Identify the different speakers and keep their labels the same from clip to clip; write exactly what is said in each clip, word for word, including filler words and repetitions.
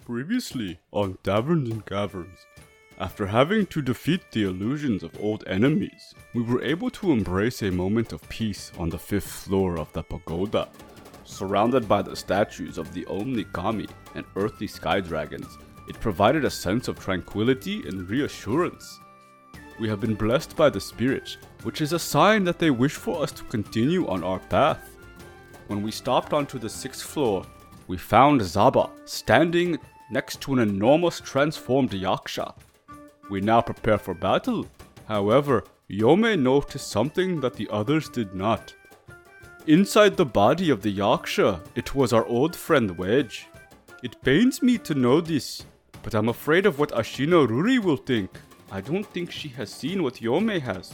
Speaker 1: Previously on Taverns and Caverns, after having to defeat the illusions of old enemies, we were able to embrace a moment of peace on the fifth floor of the pagoda. Surrounded by the statues of the Omni Kami and earthly sky dragons, it provided a sense of tranquility and reassurance. We have been blessed by the spirits, which is a sign that they wish for us to continue on our path. When we stopped onto the sixth floor, we found Zaba standing next to an enormous transformed Yaksha. We now prepare for battle. However, Yome noticed something that the others did not. Inside the body of the Yaksha, it was our old friend Wedge. It pains me to know this, but I'm afraid of what Ashina Ruri will think. I don't think she has seen what Yome has.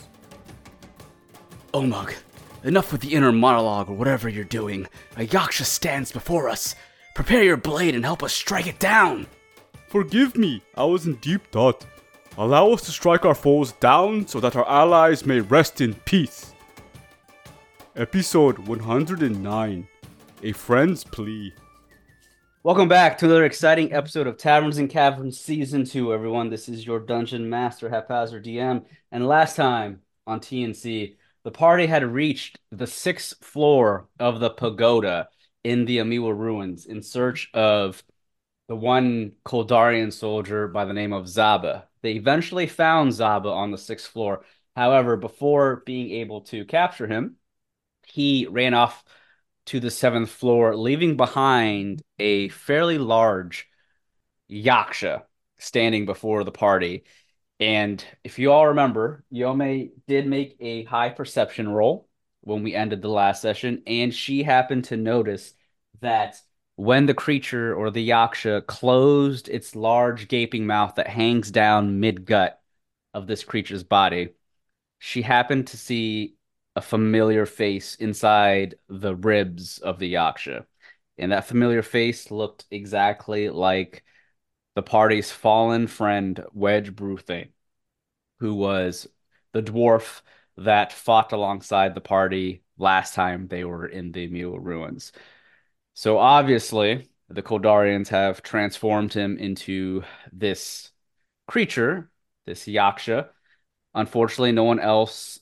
Speaker 2: Omug, enough with the inner monologue or whatever you're doing. A Yaksha stands before us. Prepare your blade and help us strike it down.
Speaker 1: Forgive me, I was in deep thought. Allow us to strike our foes down so that our allies may rest in peace. Episode one hundred nine, A Friend's Plea.
Speaker 2: Welcome back to another exciting episode of Taverns and Caverns Season two, everyone. This is your Dungeon Master, Haphazard D M. And last time on T N C, the party had reached the sixth floor of the pagoda in the Amiwa ruins in search of the one Koldarian soldier by the name of Zaba. They eventually found Zaba on the sixth floor. However, before being able to capture him, he ran off to the seventh floor, leaving behind a fairly large Yaksha standing before the party. And if you all remember, Yome did make a high perception roll when we ended the last session, and she happened to notice that when the creature or the Yaksha closed its large gaping mouth that hangs down mid-gut of this creature's body, she happened to see a familiar face inside the ribs of the Yaksha. And that familiar face looked exactly like the party's fallen friend, Wedge Bruthane, who was the dwarf that fought alongside the party last time they were in the Amiwa ruins. So obviously, the Koldarians have transformed him into this creature, this Yaksha. Unfortunately, no one else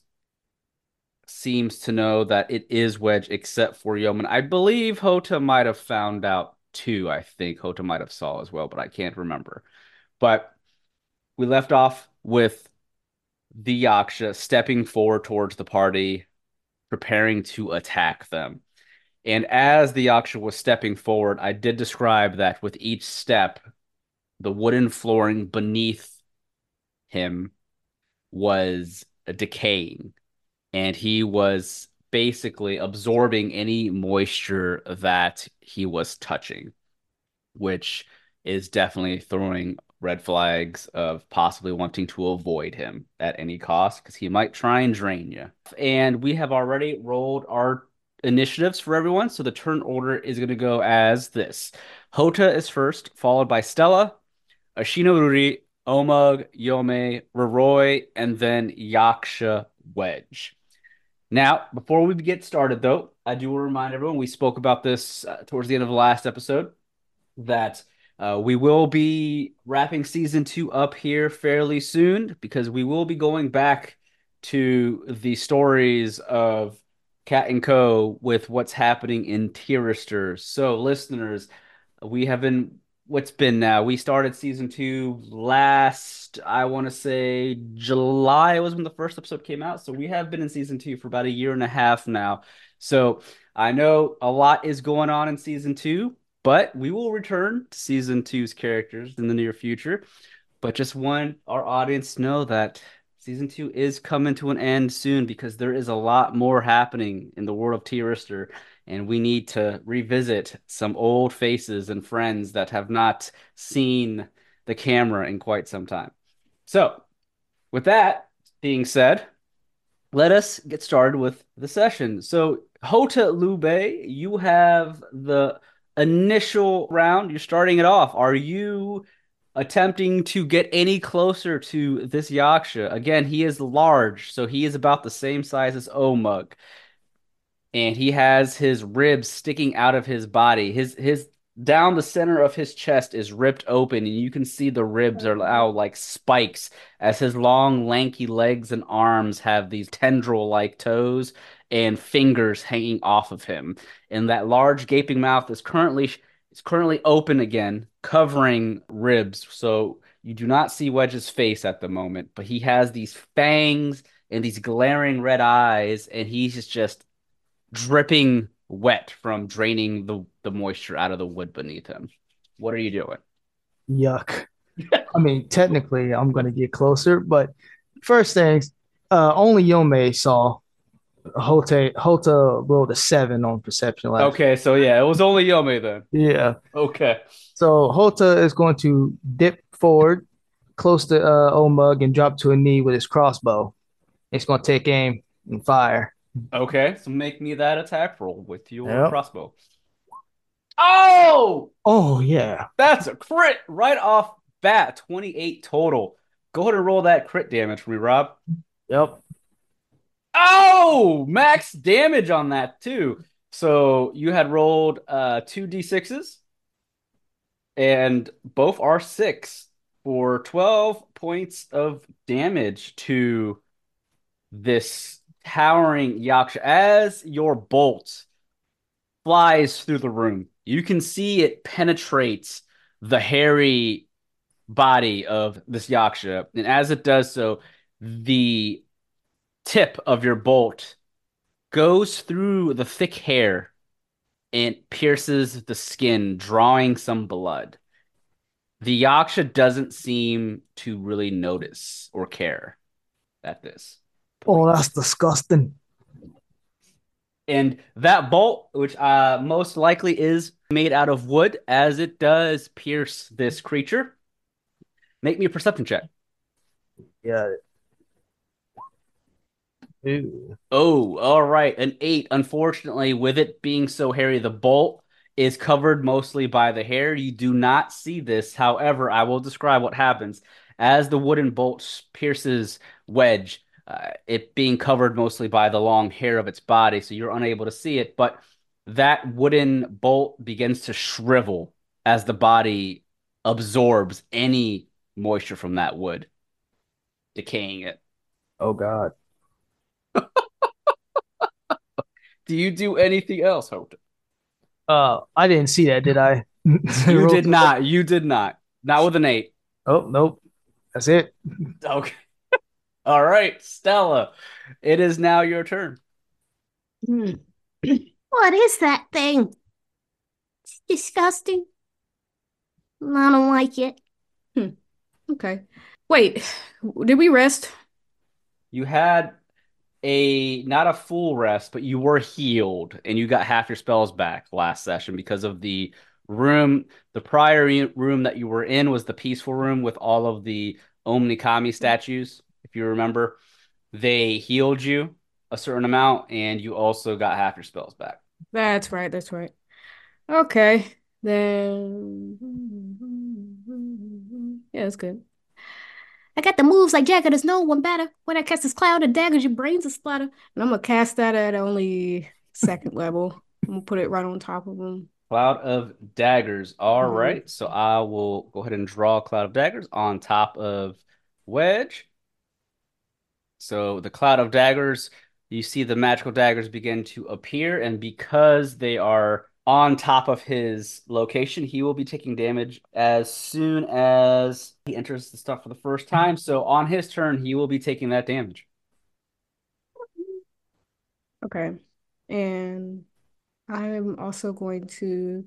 Speaker 2: seems to know that it is Wedge except for Yeoman. I believe Hota might have found out too. I think Hota might have saw as well, but I can't remember. But we left off with the Yaksha stepping forward towards the party, preparing to attack them. And as the Yaksha was stepping forward, I did describe that with each step, the wooden flooring beneath him was decaying. And he was basically absorbing any moisture that he was touching, which is definitely throwing red flags of possibly wanting to avoid him at any cost, because he might try and drain you. And we have already rolled our initiatives for everyone, so the turn order is going to go as this. Hota is first, followed by Stella, Ashina Ruri, Omug, Yome, Roroi, and then Yaksha Wedge. Now, before we get started, though, I do want to remind everyone, we spoke about this uh, towards the end of the last episode, that uh, we will be wrapping season two up here fairly soon, because we will be going back to the stories of Cat and Co. with what's happening in Tirister. So, listeners, we have been, what's been now? We started season two last, I want to say, July was when the first episode came out. So, we have been in season two for about a year and a half now. So, I know a lot is going on in season two, but we will return to season two's characters in the near future. But just want our audience to know that season two is coming to an end soon, because there is a lot more happening in the world of Tirister, and we need to revisit some old faces and friends that have not seen the camera in quite some time. So, with that being said, let us get started with the session. So, Hota Lube, you have the initial round. You're starting it off. Are you attempting to get any closer to this Yaksha? Again, he is large, so he is about the same size as Omug. And he has his ribs sticking out of his body. His his down the center of his chest is ripped open, and you can see the ribs are now like spikes as his long, lanky legs and arms have these tendril-like toes and fingers hanging off of him. And that large gaping mouth is currently is currently open again, covering ribs. So you do not see Wedge's face at the moment, but he has these fangs and these glaring red eyes, and he's just, just dripping wet from draining the, the moisture out of the wood beneath him. What are you doing?
Speaker 3: Yuck. I mean, technically, I'm going to get closer, but first things, uh, only Yome saw Hota. Hota rolled a seven on perception last.
Speaker 2: Okay, so yeah, it was only Yome then.
Speaker 3: Yeah.
Speaker 2: Okay.
Speaker 3: So Hota is going to dip forward close to uh, Omug and drop to a knee with his crossbow. He's going to take aim and fire.
Speaker 2: Okay, so make me that attack roll with your
Speaker 3: Yep.
Speaker 2: crossbow. Oh,
Speaker 3: Oh, yeah.
Speaker 2: that's a crit right off bat. twenty-eight total. Go ahead and roll that crit damage for me, Rob.
Speaker 3: Yep.
Speaker 2: Oh, max damage on that too. So you had rolled uh two d sixes, and both are six for twelve points of damage to this towering Yaksha. As your bolt flies through the room, you can see it penetrates the hairy body of this Yaksha. And as it does so, the tip of your bolt goes through the thick hair and pierces the skin, drawing some blood. The Yaksha doesn't seem to really notice or care at this point.
Speaker 3: Oh, that's disgusting.
Speaker 2: And that bolt, which uh, most likely is made out of wood, as it does pierce this creature, make me a perception check.
Speaker 3: Yeah. Ooh.
Speaker 2: Oh, all right. An eight. Unfortunately, with it being so hairy, the bolt is covered mostly by the hair. You do not see this. However, I will describe what happens. As the wooden bolt pierces Wedge, uh, it being covered mostly by the long hair of its body, so you're unable to see it. But that wooden bolt begins to shrivel as the body absorbs any moisture from that wood, decaying it.
Speaker 3: Oh, God.
Speaker 2: Do you do anything else, Hope?
Speaker 3: Uh, I didn't see that, did I?
Speaker 2: You did not. You did not. Not with an eight.
Speaker 3: Oh, nope. That's it.
Speaker 2: Okay. All right, Stella. It is now your turn.
Speaker 4: Hmm. What is that thing? It's disgusting. I don't like it.
Speaker 5: Hmm. Okay. Wait, did we rest?
Speaker 2: You had a not a full rest, but you were healed and you got half your spells back last session because of the room. The prior room that you were in was the peaceful room with all of the Omnikami statues, if you remember. They healed you a certain amount, and you also got half your spells back.
Speaker 5: That's right, that's right. Okay, then. Yeah, that's good.
Speaker 4: I got the moves like Jack there's no one better. When I cast this cloud of daggers, your brains will splatter.
Speaker 5: And I'm gonna cast that at only second level. I'm gonna put it right on top of them.
Speaker 2: Cloud of Daggers. All
Speaker 5: Mhm.
Speaker 2: right. So I will go ahead and draw a Cloud of Daggers on top of Wedge. So the Cloud of Daggers, you see the magical daggers begin to appear, and because they are on top of his location, he will be taking damage as soon as he enters the stuff for the first time. So on his turn, he will be taking that damage.
Speaker 5: Okay. And I'm also going to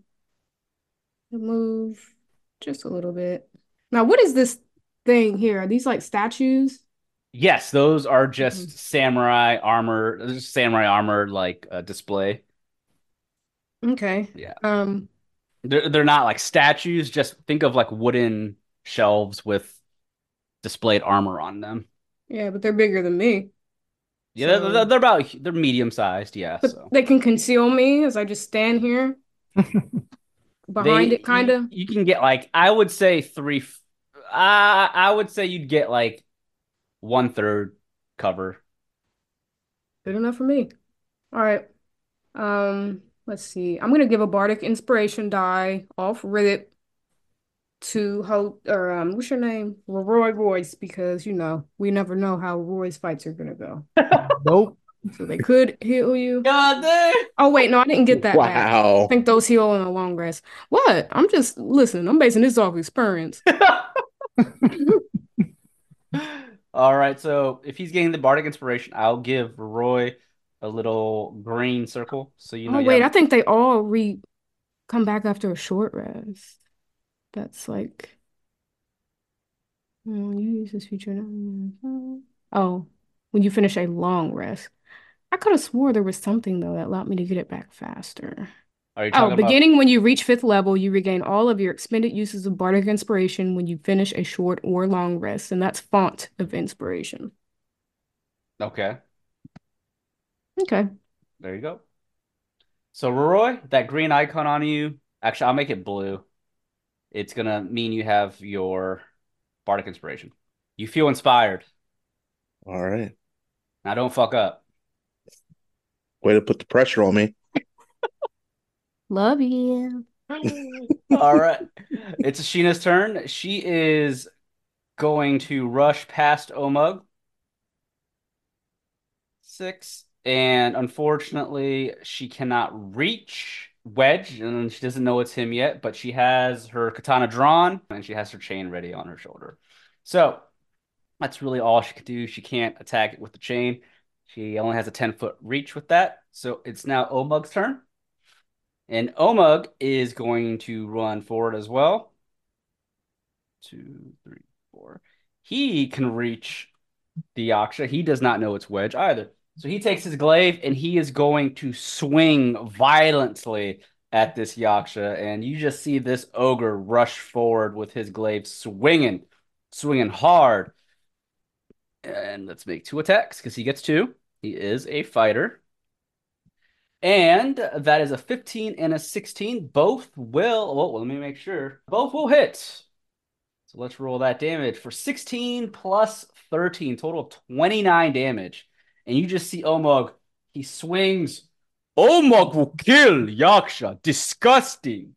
Speaker 5: move just a little bit. Now, what is this thing here? Are these like statues?
Speaker 2: Yes, those are just
Speaker 5: Mhm.
Speaker 2: samurai armor, just samurai armor like uh, display.
Speaker 5: Okay.
Speaker 2: Yeah.
Speaker 5: Um,
Speaker 2: They're they're not like statues, just think of like wooden shelves with displayed armor on them.
Speaker 5: yeah, but they're bigger than me.
Speaker 2: Yeah, they're, they're,
Speaker 5: So,
Speaker 2: they're about they're medium sized, yeah,
Speaker 5: but
Speaker 2: so.
Speaker 5: they can conceal me as I just stand here behind
Speaker 2: They
Speaker 5: it, kind
Speaker 2: you,
Speaker 5: of.
Speaker 2: you can get like I would say three f- uh, I would say you'd get like one third cover.
Speaker 5: Good enough for me. All right. Um, let's see. I'm gonna give a bardic inspiration die off Reddit to hold or um what's your name? Roy Royce, because you know, we never know how Roy's fights are gonna go.
Speaker 3: Nope.
Speaker 5: So they could heal you.
Speaker 2: God damn.
Speaker 5: Oh wait, no, I didn't get that back. I
Speaker 6: Wow.
Speaker 5: think those heal in a long rest. What? I'm just listen, I'm basing this off experience.
Speaker 2: All right, so if he's getting the bardic inspiration, I'll give Roy a little green circle. So you know
Speaker 5: Oh
Speaker 2: you
Speaker 5: wait, I
Speaker 2: have
Speaker 5: think they all re come back after a short rest. That's like oh, you use this feature. Oh, when you finish a long rest. I could have swore there was something though that allowed me to get it back faster.
Speaker 2: Are you
Speaker 5: Oh,
Speaker 2: talking about
Speaker 5: beginning when you reach fifth level, you regain all of your expended uses of Bardic Inspiration when you finish a short or long rest, and that's Font of Inspiration.
Speaker 2: Okay,
Speaker 5: Okay.
Speaker 2: there you go. So Roy, that green icon on you, actually I'll make it blue. It's gonna mean you have your bardic inspiration. You feel inspired.
Speaker 6: All right.
Speaker 2: Now don't fuck up.
Speaker 6: Way to put the pressure on me.
Speaker 4: Love you.
Speaker 2: All right. It's Ashina's turn. She is going to rush past Omug. Six. And unfortunately, she cannot reach Wedge, and she doesn't know it's him yet, but she has her katana drawn, and she has her chain ready on her shoulder. So that's really all she can do. She can't attack it with the chain. She only has a ten-foot reach with that. So it's now Omug's turn. And Omug is going to run forward as well. Two, three, four. He can reach the Yaksha. He does not know it's Wedge either. So he takes his glaive and he is going to swing violently at this Yaksha. And you just see this ogre rush forward with his glaive swinging, swinging hard. And let's make two attacks because he gets two. He is a fighter. And that is a fifteen and a sixteen. Both will, well, let me make sure. Both will hit. So let's roll that damage for sixteen plus thirteen, total of twenty-nine damage. And you just see Omug, he swings. Omug will kill Yaksha. Disgusting.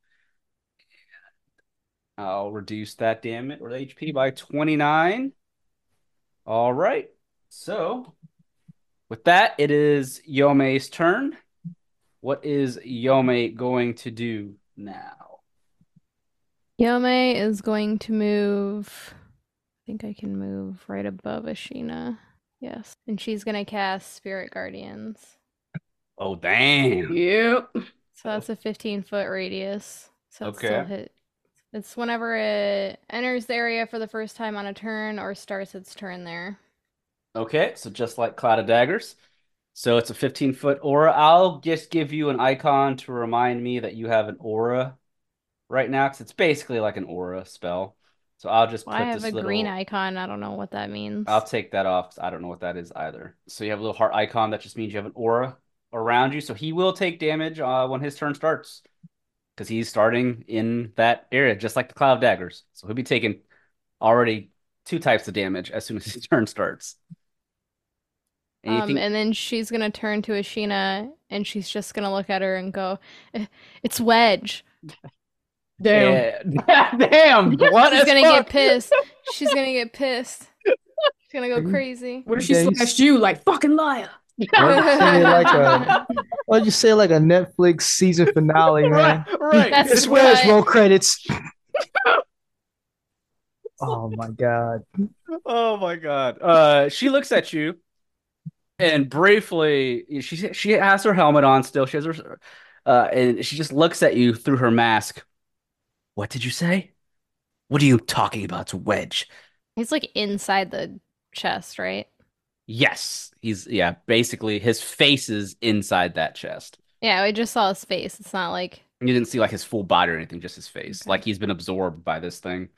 Speaker 2: I'll reduce that damage or H P by twenty-nine. All right. So with that, it is Yome's turn. What is Yome going to do now?
Speaker 7: Yome is going to move. I think I can move right above Ashina. Yes. And she's going to cast Spirit Guardians.
Speaker 2: Oh, damn.
Speaker 5: Yep.
Speaker 7: So that's a fifteen foot radius. So it's
Speaker 2: Okay.
Speaker 7: still hit. It's whenever it enters the area for the first time on a turn or starts its turn there.
Speaker 2: Okay, so just like Cloud of Daggers. So it's a fifteen foot aura. I'll just give you an icon to remind me that you have an aura right now, because it's basically like an aura spell. So I'll just
Speaker 7: Well,
Speaker 2: put
Speaker 7: I have
Speaker 2: this
Speaker 7: a
Speaker 2: little...
Speaker 7: green icon. I don't know what that means.
Speaker 2: I'll take that off because I don't know what that is either. So you have a little heart icon that just means you have an aura around you. So he will take damage uh, when his turn starts because he's starting in that area, just like the Cloud of Daggers. So he'll be taking already two types of damage as soon as his turn starts. Anything?
Speaker 7: Um, and then she's gonna turn to Ashina and she's just gonna look at her and go, "Eh, "It's Wedge."
Speaker 5: Damn.
Speaker 2: Yeah. Damn. What
Speaker 7: She's
Speaker 2: as
Speaker 7: gonna
Speaker 2: fuck?
Speaker 7: get pissed. She's gonna get pissed. She's gonna go
Speaker 3: Mhm.
Speaker 7: crazy.
Speaker 5: What if she
Speaker 3: Yeah, you
Speaker 5: slashed you like fucking liar?
Speaker 3: Why don't you say it like a why don't you say it like a Netflix season finale, man?
Speaker 2: Right, right.
Speaker 7: That's
Speaker 3: It's Wedge,
Speaker 7: what-
Speaker 3: roll credits. Oh my god.
Speaker 2: Oh my god. Uh, she looks at you, and briefly, she she has her helmet on still. She has her, uh, and she just looks at you through her mask. What did you say? What are you talking about? It's Wedge.
Speaker 7: He's like inside the chest, right?
Speaker 2: Yes, he's yeah. Basically, his face is inside that chest.
Speaker 7: Yeah, I just saw his face. It's not like
Speaker 2: You didn't see like his full body or anything, just his face.
Speaker 7: Okay.
Speaker 2: Like he's been absorbed by this thing.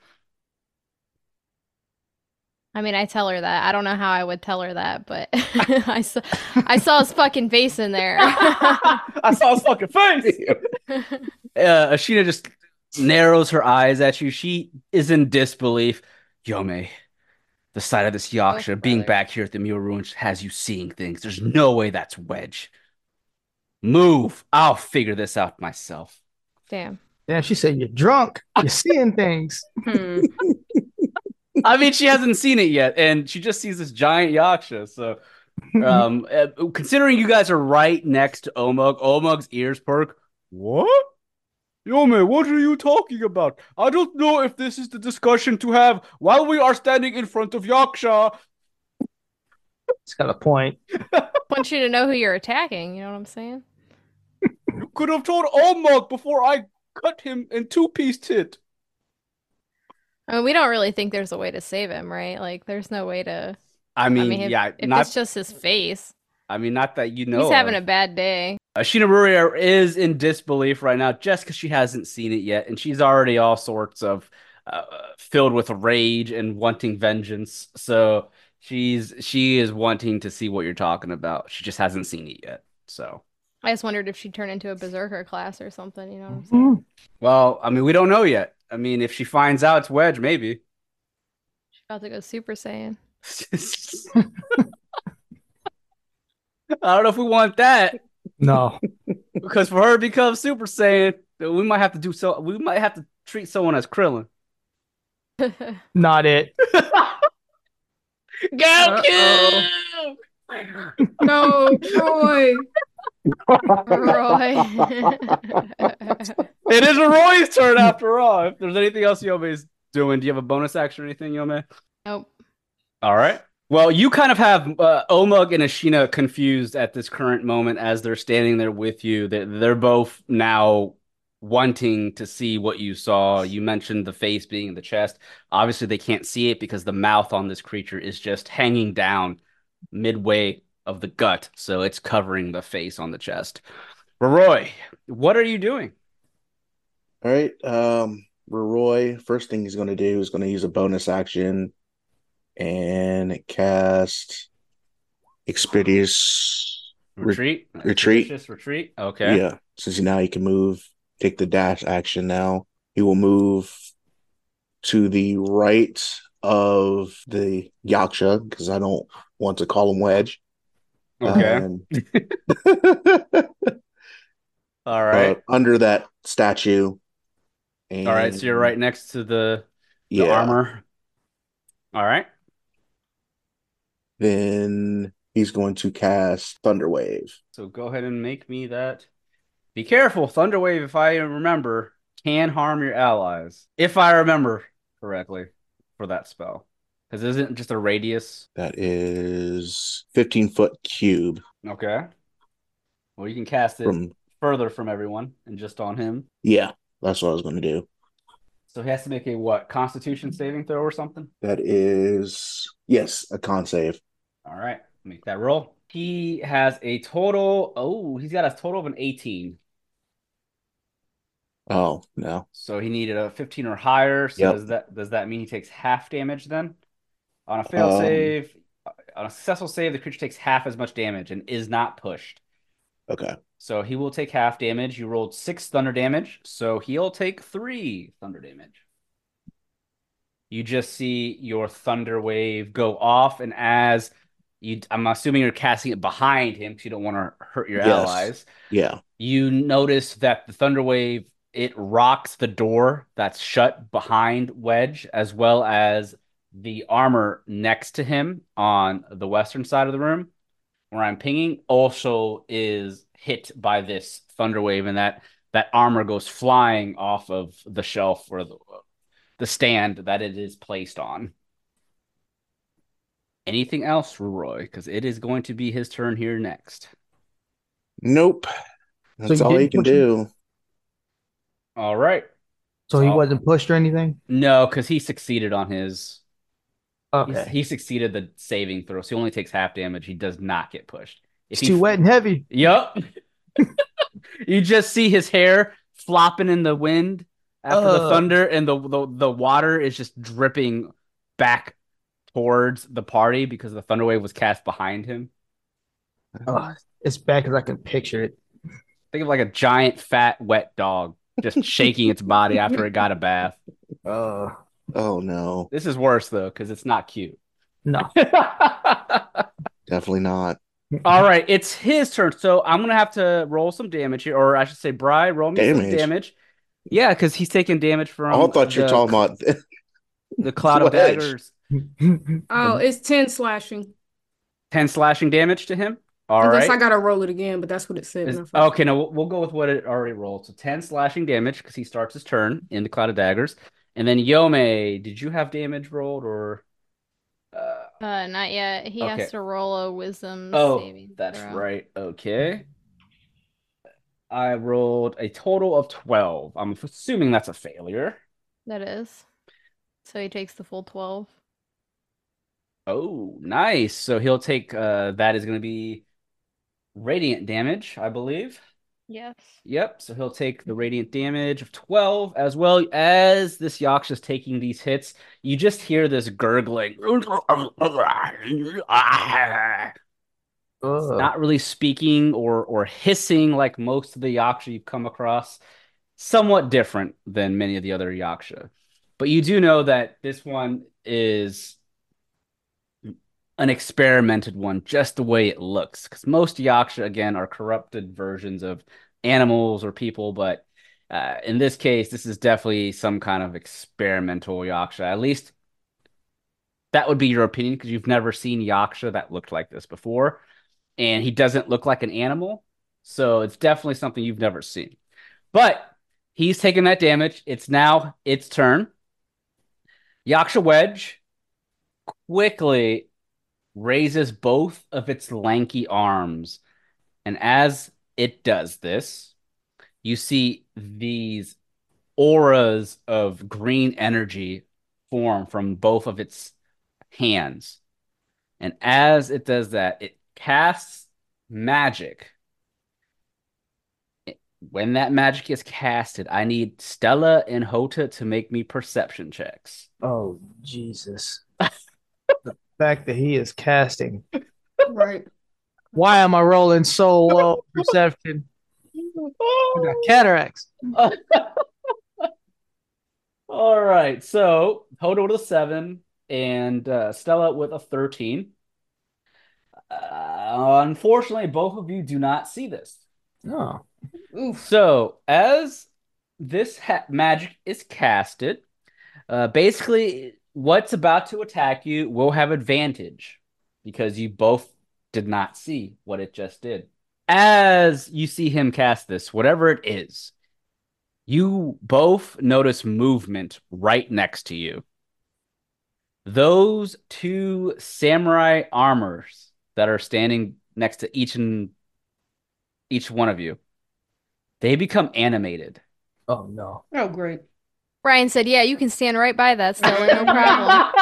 Speaker 7: I mean, I tell her that. I don't know how I would tell her that, but I saw I saw his fucking face in there.
Speaker 2: I saw his fucking face. Uh, Ashina just narrows her eyes at you. She is in disbelief. Yome, the sight of this Yaksha
Speaker 7: Both
Speaker 2: being
Speaker 7: brothers.
Speaker 2: back here at the Mule Ruins has you seeing things. There's no way that's Wedge. Move. I'll figure this out myself.
Speaker 7: Damn.
Speaker 3: Damn, she said you're drunk. You're seeing things.
Speaker 5: Hmm.
Speaker 2: I mean, she hasn't seen it yet, and she just sees this giant yaksha. So, um, uh, considering you guys are right next to Omug, Omug's ears perk. What? Yome, what are you talking about? I don't know if this is the discussion to have while we are standing in front of Yaksha.
Speaker 3: It's got a point.
Speaker 7: I want you to know who you're attacking. You know what I'm saying?
Speaker 2: You could have told Omug before I cut him in two-piece it.
Speaker 7: I mean, we don't really think there's a way to save him, right? Like, there's no way to.
Speaker 2: I mean,
Speaker 7: I mean, if,
Speaker 2: yeah,
Speaker 7: if
Speaker 2: not.
Speaker 7: it's just his face,
Speaker 2: I mean, not that you know.
Speaker 7: he's having
Speaker 2: of.
Speaker 7: a bad day.
Speaker 2: Ashina Ruria is in disbelief right now just because she hasn't seen it yet, and she's already all sorts of uh, filled with rage and wanting vengeance. So she's she is wanting to see what you're talking about. She just hasn't seen it yet. So
Speaker 7: I just wondered if she'd turn into a berserker class or something. You know what I'm saying?
Speaker 3: Mm.
Speaker 2: well, I mean, we don't know yet. I mean, if she finds out it's Wedge, maybe.
Speaker 7: She's about to go Super Saiyan.
Speaker 2: I don't know if we want that.
Speaker 3: No.
Speaker 2: Because for her to become Super Saiyan, we might have to do so. We might have to treat someone as Krillin.
Speaker 3: Not it.
Speaker 2: Goku!
Speaker 5: No, Roy.
Speaker 7: Roy.
Speaker 2: It is Roy's turn after all. If there's anything else Yome is doing, do you have a bonus action or anything, Yome?
Speaker 7: Nope.
Speaker 2: All right. Well, you kind of have uh, Omug and Ashina confused at this current moment as they're standing there with you. They're, they're both now wanting to see what you saw. You mentioned the face being in the chest. Obviously, they can't see it because the mouth on this creature is just hanging down midway of the gut, so it's covering the face on the chest. Roy, what are you doing?
Speaker 6: All right. Um, Roy, first thing he's going to do is going to use a bonus action and cast Expeditious
Speaker 2: Retreat?
Speaker 6: Retreat.
Speaker 2: Expeditious retreat? Okay.
Speaker 6: Yeah. Since now he can move, take the dash action now. He will move to the right of the Yaksha because I don't want to call him Wedge.
Speaker 2: Okay.
Speaker 6: Um,
Speaker 2: All right.
Speaker 6: uh, under that statue. And,
Speaker 2: All right. So you're right next to the, the
Speaker 6: yeah.
Speaker 2: armor. All right.
Speaker 6: Then he's going to cast Thunderwave.
Speaker 2: So go ahead and make me that. Be careful. Thunderwave, if I remember, can harm your allies. If I remember correctly for that spell. Because isn't it just a radius?
Speaker 6: That is fifteen foot cube.
Speaker 2: Okay. Well, you can cast it
Speaker 6: From
Speaker 2: further from everyone and just on him.
Speaker 6: Yeah, that's what I was going to do.
Speaker 2: So he has to make a what? Constitution saving throw or something?
Speaker 6: That is, yes, a con save.
Speaker 2: All right. Make that roll. He has a total. Oh, he's got a total of an eighteen.
Speaker 6: Oh, no.
Speaker 2: So he needed a fifteen or higher. So
Speaker 6: Yep.
Speaker 2: does that does that mean he takes half damage then? On a fail
Speaker 6: Um,
Speaker 2: save, on a successful save, the creature takes half as much damage and is not pushed.
Speaker 6: Okay.
Speaker 2: So he will take half damage. You rolled six thunder damage, so he'll take three thunder damage. You just see your thunder wave go off, and as you, I'm assuming you're casting it behind him because you don't want to hurt your
Speaker 6: Yes.
Speaker 2: allies.
Speaker 6: Yeah.
Speaker 2: You notice that the thunder wave, it rocks the door that's shut behind Wedge, as well as the armor next to him on the western side of the room, where I'm pinging, also is hit by this thunder wave, and that that armor goes flying off of the shelf or the, the stand that it is placed on. Anything else, Roy? Because it is going to be his turn here next.
Speaker 6: Nope. That's
Speaker 3: you
Speaker 6: all he
Speaker 3: didn't
Speaker 6: can
Speaker 3: push him?
Speaker 6: do.
Speaker 2: All right.
Speaker 3: So he
Speaker 2: So-
Speaker 3: wasn't pushed or anything?
Speaker 2: No, because he succeeded on his. He's-
Speaker 3: Okay.
Speaker 2: He succeeded the saving throw, so he only takes half damage. He does not get pushed. If
Speaker 3: It's
Speaker 2: he
Speaker 3: too wet and heavy.
Speaker 2: Yup. You just see his hair flopping in the wind after the
Speaker 3: Ugh.
Speaker 2: thunder, and the, the the water is just dripping back towards the party because the thunder wave was cast behind him.
Speaker 3: Oh, it's bad because I can picture it.
Speaker 2: Think of like a giant, fat, wet dog just shaking its body after it got a bath.
Speaker 3: Uh,
Speaker 6: Oh, no.
Speaker 2: This is worse though because it's not cute.
Speaker 3: no.
Speaker 6: Definitely not.
Speaker 2: All right, it's his turn. So I'm gonna have to roll some damage here, or I should say, Bri, roll me some
Speaker 6: Damage.
Speaker 2: damage. Yeah, because he's taking damage from
Speaker 6: I thought you were
Speaker 2: the,
Speaker 6: talking about
Speaker 2: the cloud of
Speaker 6: Wedge.
Speaker 2: daggers.
Speaker 5: Oh, it's ten slashing.
Speaker 2: ten slashing damage to him. All
Speaker 5: Unless
Speaker 2: right.
Speaker 5: I gotta roll it again, but that's what it said.
Speaker 2: Is-
Speaker 5: when I first-
Speaker 2: okay, no, we'll, we'll go with what it already rolled. So ten slashing damage because he starts his turn in the cloud of daggers. And then Yome, did you have damage rolled or? Uh,
Speaker 7: Uh, not yet. He
Speaker 2: Okay.
Speaker 7: has to roll a wisdom
Speaker 2: oh,
Speaker 7: saving
Speaker 2: that's
Speaker 7: throw.
Speaker 2: right. Okay. I rolled a total of twelve. I'm assuming that's a failure.
Speaker 7: That is. So he takes the full twelve.
Speaker 2: Oh, nice. So he'll take uh that is going to be radiant damage, I believe.
Speaker 7: Yes.
Speaker 2: Yep, so he'll take the radiant damage of twelve as well as this Yaksha's taking these hits. You just hear this gurgling.
Speaker 3: Ugh.
Speaker 2: Not really speaking or or hissing like most of the Yaksha you've come across. Somewhat different than many of the other Yaksha. But you do know that this one is an experimented one, just the way it looks. Because most Yaksha, again, are corrupted versions of animals or people, but uh, in this case, this is definitely some kind of experimental Yaksha. At least that would be your opinion, because you've never seen Yaksha that looked like this before. And he doesn't look like an animal. So it's definitely something you've never seen. But he's taken that damage. It's now its turn. Yaksha Wedge quickly raises both of its lanky arms. And as it does this, you see these auras of green energy form from both of its hands. And as it does that, it casts magic. When that magic is casted, I need Stella and Hota to make me perception checks.
Speaker 3: Oh, Jesus. The fact that he is casting.
Speaker 5: Right.
Speaker 3: Why am I rolling so low perception? I got cataracts.
Speaker 2: All right, so Hodo with a seven and uh, Stella with a thirteen. Uh, unfortunately, both of you do not see this.
Speaker 3: Oh.
Speaker 5: Oof.
Speaker 2: So, as this ha- magic is casted, uh, basically, what's about to attack you will have advantage because you both did not see what it just did. As you see him cast this, whatever it is, you both notice movement right next to you. Those two samurai armors that are standing next to each and each one of you, they become animated.
Speaker 3: Oh, no.
Speaker 5: Oh, great.
Speaker 7: Brian said, yeah, you can stand right by that, Stella. No problem.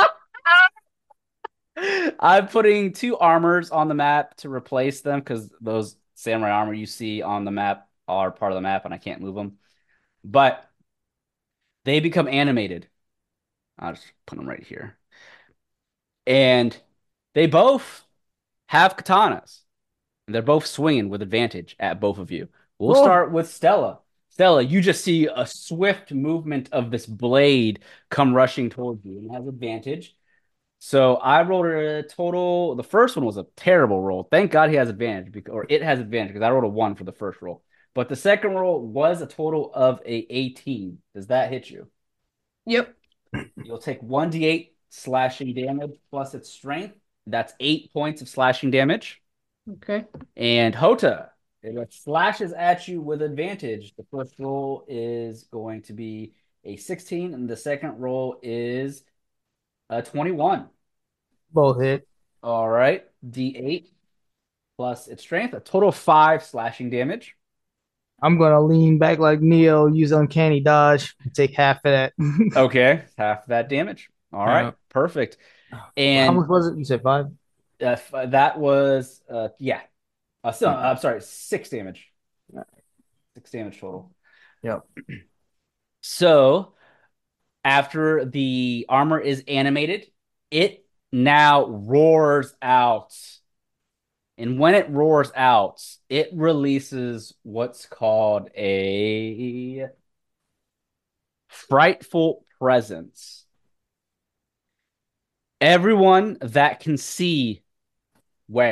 Speaker 2: I'm putting two armors on the map to replace them because those samurai armor you see on the map are part of the map and I can't move them. But they become animated. I'll just put them right here. And they both have katanas. And they're both swinging with advantage at both of you. We'll
Speaker 3: Whoa.
Speaker 2: start with Stella. Stella, you just see a swift movement of this blade come rushing towards you and has advantage. So I rolled a total. The first one was a terrible roll. Thank God he has advantage, because, or it has advantage because I rolled a one for the first roll. But the second roll was a total of a eighteen. Does that hit you?
Speaker 5: Yep.
Speaker 2: You'll take one d eight slashing damage plus its strength. That's eight points of slashing damage.
Speaker 5: Okay.
Speaker 2: And Hota, it slashes at you with advantage. The first roll is going to be a sixteen, and the second roll is a twenty-one.
Speaker 3: Both hit.
Speaker 2: All right. d eight plus its strength, a total of five slashing damage.
Speaker 3: I'm going to lean back like Neo, use uncanny dodge, and take half of that.
Speaker 2: Okay. Half that damage. All right.
Speaker 3: Yeah.
Speaker 2: Perfect.
Speaker 3: How
Speaker 2: And
Speaker 3: much was it? You said five?
Speaker 2: uh, that was, uh, yeah. Uh, so, I'm sorry, six damage. Six damage total.
Speaker 3: Yep.
Speaker 2: So, after the armor is animated, it now roars out. And when it roars out, it releases what's called a frightful presence. Everyone that can see Wedge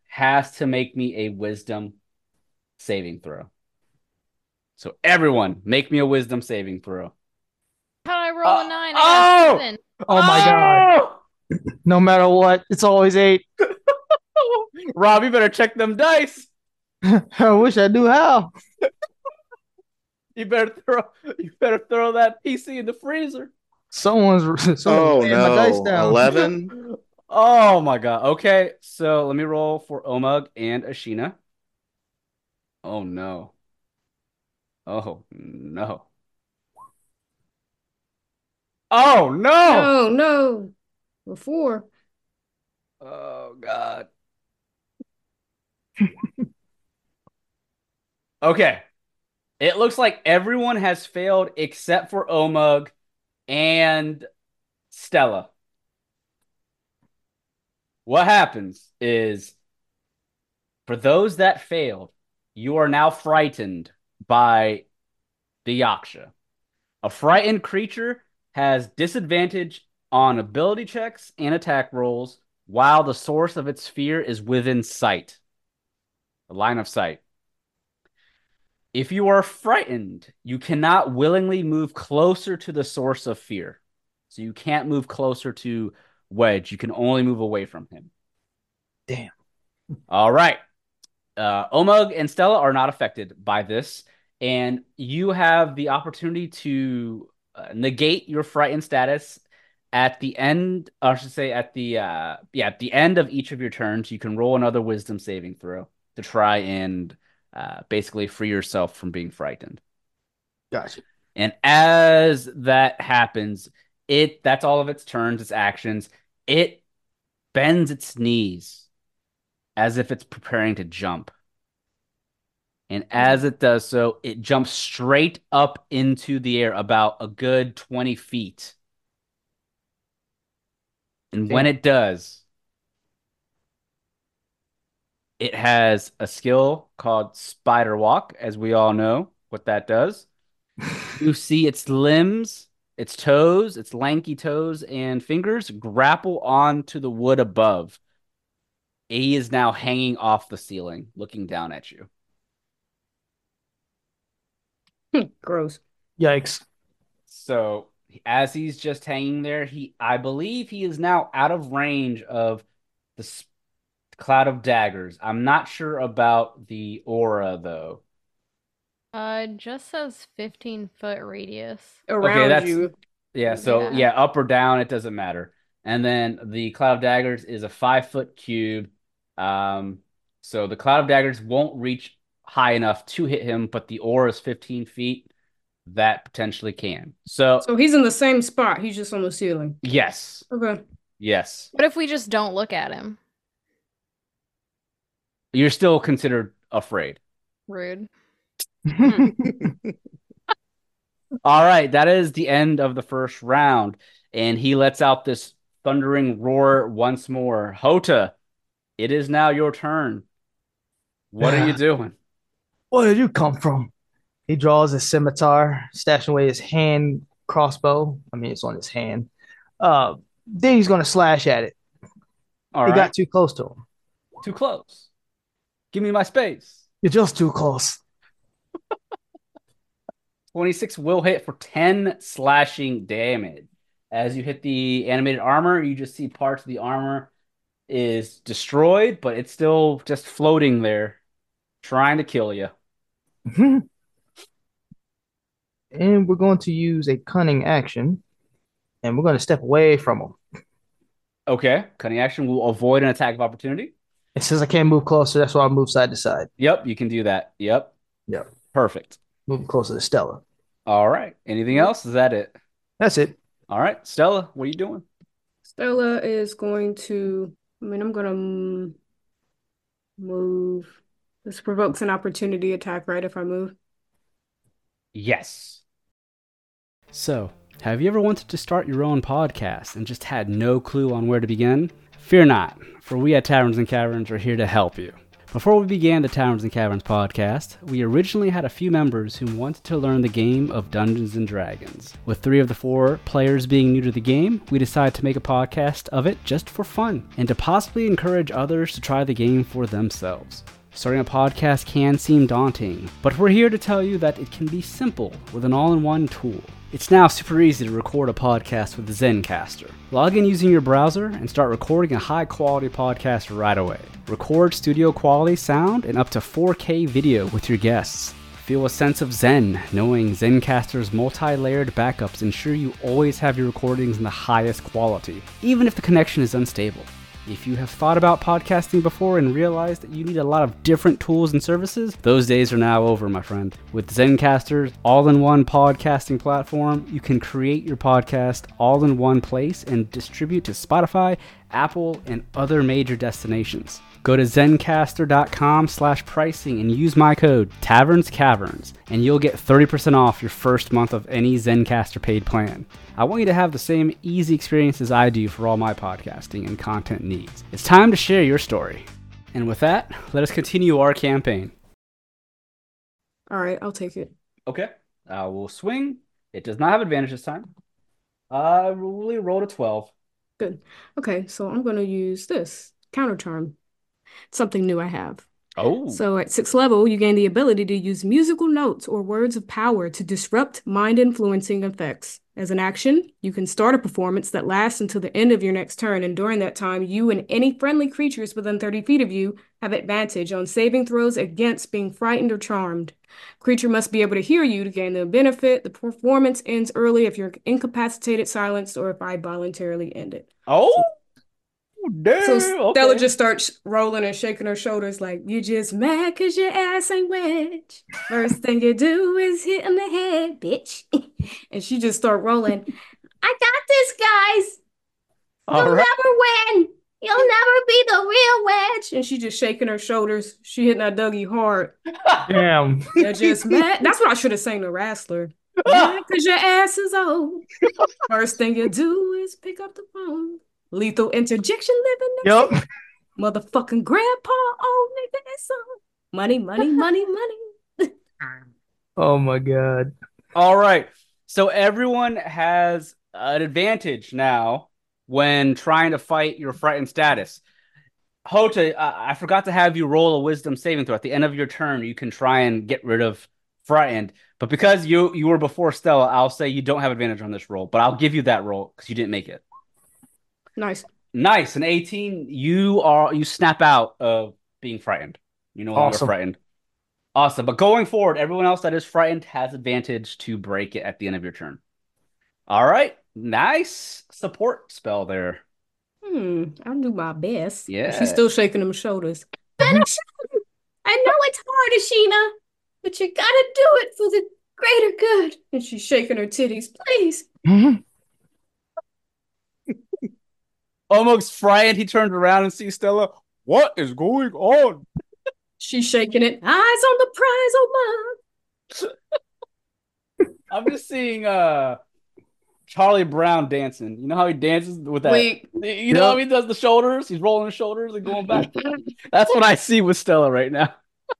Speaker 2: has to make me a wisdom saving throw. So everyone, make me a wisdom saving throw.
Speaker 7: How did I roll
Speaker 2: Uh,
Speaker 7: a nine? I got
Speaker 2: oh!
Speaker 7: a seven.
Speaker 3: Oh my god. No matter what, it's always eight.
Speaker 2: Rob, you better check them dice.
Speaker 3: I wish I knew how.
Speaker 2: You better throw you better throw that P C in the freezer.
Speaker 3: Someone's, someone's
Speaker 6: Oh
Speaker 3: laying my dice
Speaker 6: no,
Speaker 3: down.
Speaker 6: eleven.
Speaker 2: Oh my god. Okay, so let me roll for Omug and Ashina. Oh no. Oh no. Oh no.
Speaker 5: Oh no. We're four.
Speaker 2: Oh god. Okay. It looks like everyone has failed except for Omug and Stella. What happens is, for those that failed, you are now frightened by the Yaksha. A frightened creature has disadvantage on ability checks and attack rolls while the source of its fear is within sight. A line of sight. If you are frightened, you cannot willingly move closer to the source of fear. So you can't move closer to Wedge. You can only move away from him.
Speaker 3: Damn.
Speaker 2: All right. Uh, Omug and Stella are not affected by this, and you have the opportunity to uh, negate your frightened status at the end. Or I should say, at the uh, yeah, at the end of each of your turns, you can roll another Wisdom saving throw to try and uh, basically free yourself from being frightened.
Speaker 3: Gotcha.
Speaker 2: And as that happens, it that's all of its turns, its actions. It bends its knees as if it's preparing to jump. And as it does so, it jumps straight up into the air about a good twenty feet. And when
Speaker 3: Damn.
Speaker 2: it does, it has a skill called Spider Walk, as we all know what that does. You see its limbs, its toes, its lanky toes and fingers grapple onto the wood above. He is now hanging off the ceiling, looking down at you.
Speaker 5: Gross.
Speaker 3: Yikes.
Speaker 2: So as he's just hanging there, he I believe he is now out of range of the s- cloud of daggers. I'm not sure about the aura though.
Speaker 7: Uh, it just says fifteen foot radius.
Speaker 5: Around
Speaker 2: that's-
Speaker 5: you.
Speaker 2: Yeah, so
Speaker 7: Yeah.
Speaker 2: yeah, up or down, it doesn't matter. And then the cloud of daggers is a five foot cube. Um, so the cloud of daggers won't reach high enough to hit him, but the aura is fifteen feet. That potentially can. So,
Speaker 5: So he's in the same spot. He's just on the ceiling.
Speaker 2: yes,
Speaker 5: Okay.
Speaker 2: yes,
Speaker 7: What if we just don't look at him?
Speaker 2: you're still considered afraid.
Speaker 7: Rude.
Speaker 2: All right, that is the end of the first round, and he lets out this thundering roar once more. Hota, it is now your turn. What are you doing?
Speaker 3: Where did you come from? He draws his scimitar, stashing away his hand crossbow. I mean, it's on his hand. Uh, then he's going to slash at it.
Speaker 2: All
Speaker 3: he
Speaker 2: right,
Speaker 3: got too close to him.
Speaker 2: too close. Give me my space.
Speaker 3: You're just too close.
Speaker 2: twenty-six will hit for ten slashing damage. As you hit the animated armor, you just see parts of the armor is destroyed, but it's still just floating there, trying to kill you.
Speaker 3: And we're going to use a cunning action, and we're going to step away from him.
Speaker 2: Okay, cunning action will avoid an attack of opportunity.
Speaker 3: It says I can't move closer, that's why I move side to side.
Speaker 2: Yep, you can do that. Yep.
Speaker 3: Yep.
Speaker 2: Perfect.
Speaker 3: Move closer to Stella.
Speaker 2: All right. Anything else? Is that it?
Speaker 3: That's it.
Speaker 2: All right. Stella, what are you doing?
Speaker 5: Stella is going to, I mean, I'm going to move. This provokes an opportunity attack, right? If I move.
Speaker 2: Yes. So, have you ever wanted to start your own podcast and just had no clue on where to begin? Fear not, for we at Taverns and Caverns are here to help you. Before we began the Taverns and Caverns podcast, we originally had a few members who wanted to learn the game of Dungeons and Dragons. With three of the four players being new to the game, we decided to make a podcast of it just for fun, and to possibly encourage others to try the game for themselves. Starting a podcast can seem daunting, but we're here to tell you that it can be simple with an all-in-one tool. It's now super easy to record a podcast with Zencastr. Log in using your browser and start recording a high-quality podcast right away. Record studio-quality sound and up to four K video with your guests. Feel a sense of zen, knowing Zencastr's multi-layered backups ensure you always have your recordings in the highest quality, even if the connection is unstable. If you have thought about podcasting before and realized that you need a lot of different tools and services, those days are now over, my friend. With Zencastr's all-in-one podcasting platform, you can create your podcast all in one place and distribute to Spotify, Apple, and other major destinations. Go to zencastr.com slash pricing and use my code TavernsCaverns, and you'll get thirty percent off your first month of any Zencastr paid plan. I want you to have the same easy experience as I do for all my podcasting and content needs. It's time to share your story. And with that, let us continue our campaign.
Speaker 5: All right, I'll take it.
Speaker 2: Okay, I will swing. It does not have advantage this time. I really rolled a twelve.
Speaker 5: Good. Okay, so I'm going to use this counter charm. Something new I have.
Speaker 2: Oh.
Speaker 5: So at sixth level, you gain the ability to use musical notes or words of power to disrupt mind-influencing effects. As an action, you can start a performance that lasts until the end of your next turn, and during that time, you and any friendly creatures within thirty feet of you have advantage on saving throws against being frightened or charmed. Creature must be able to hear you to gain the benefit. The performance ends early if you're incapacitated, silenced, or if I voluntarily end it.
Speaker 2: Oh. Damn,
Speaker 5: So Stella
Speaker 2: okay.
Speaker 5: just starts rolling and shaking her shoulders like, you just mad because your ass ain't wet. First thing you do is hit in the head, bitch. And she just start rolling. I got this, guys.
Speaker 2: All
Speaker 5: You'll
Speaker 2: right.
Speaker 5: never win. You'll never be the real wedge. And she just shaking her shoulders. She hitting that Dougie hard.
Speaker 3: Damn.
Speaker 5: You're just mad. That's what I should have sang to Wrestler. Mad because your ass is old. First thing you do is pick up the phone. Lethal interjection living next
Speaker 3: Yep.
Speaker 5: to motherfucking grandpa, old nigga, and son. Money, money, money, money.
Speaker 3: Oh my God.
Speaker 2: All right. So everyone has an advantage now when trying to fight your frightened status. Hota, I, I forgot to have you roll a wisdom saving throw. At the end of your turn, you can try and get rid of frightened. But because you, you were before Stella, I'll say you don't have advantage on this roll. But I'll give you that roll because you didn't make it.
Speaker 5: Nice.
Speaker 2: Nice. An eighteen, you are you snap out of being frightened. You're no longer
Speaker 3: Awesome.
Speaker 2: frightened. Awesome. But going forward, everyone else that is frightened has advantage to break it at the end of your turn. All right. Nice support spell there.
Speaker 5: Hmm, I'll do my best.
Speaker 2: Yeah.
Speaker 5: She's still shaking them shoulders. Finish him! I know it's hard, Ashina, but you gotta do it for the greater good. And she's shaking her titties. Please.
Speaker 2: Almost frightened, he turns around and sees Stella. What is going on?
Speaker 5: She's shaking it. Eyes on the prize, oh my.
Speaker 2: I'm just seeing uh Charlie Brown dancing. You know how he dances with that?
Speaker 5: Wait.
Speaker 2: You know how he does the shoulders? He's rolling his shoulders and going back. That's what I see with Stella right now.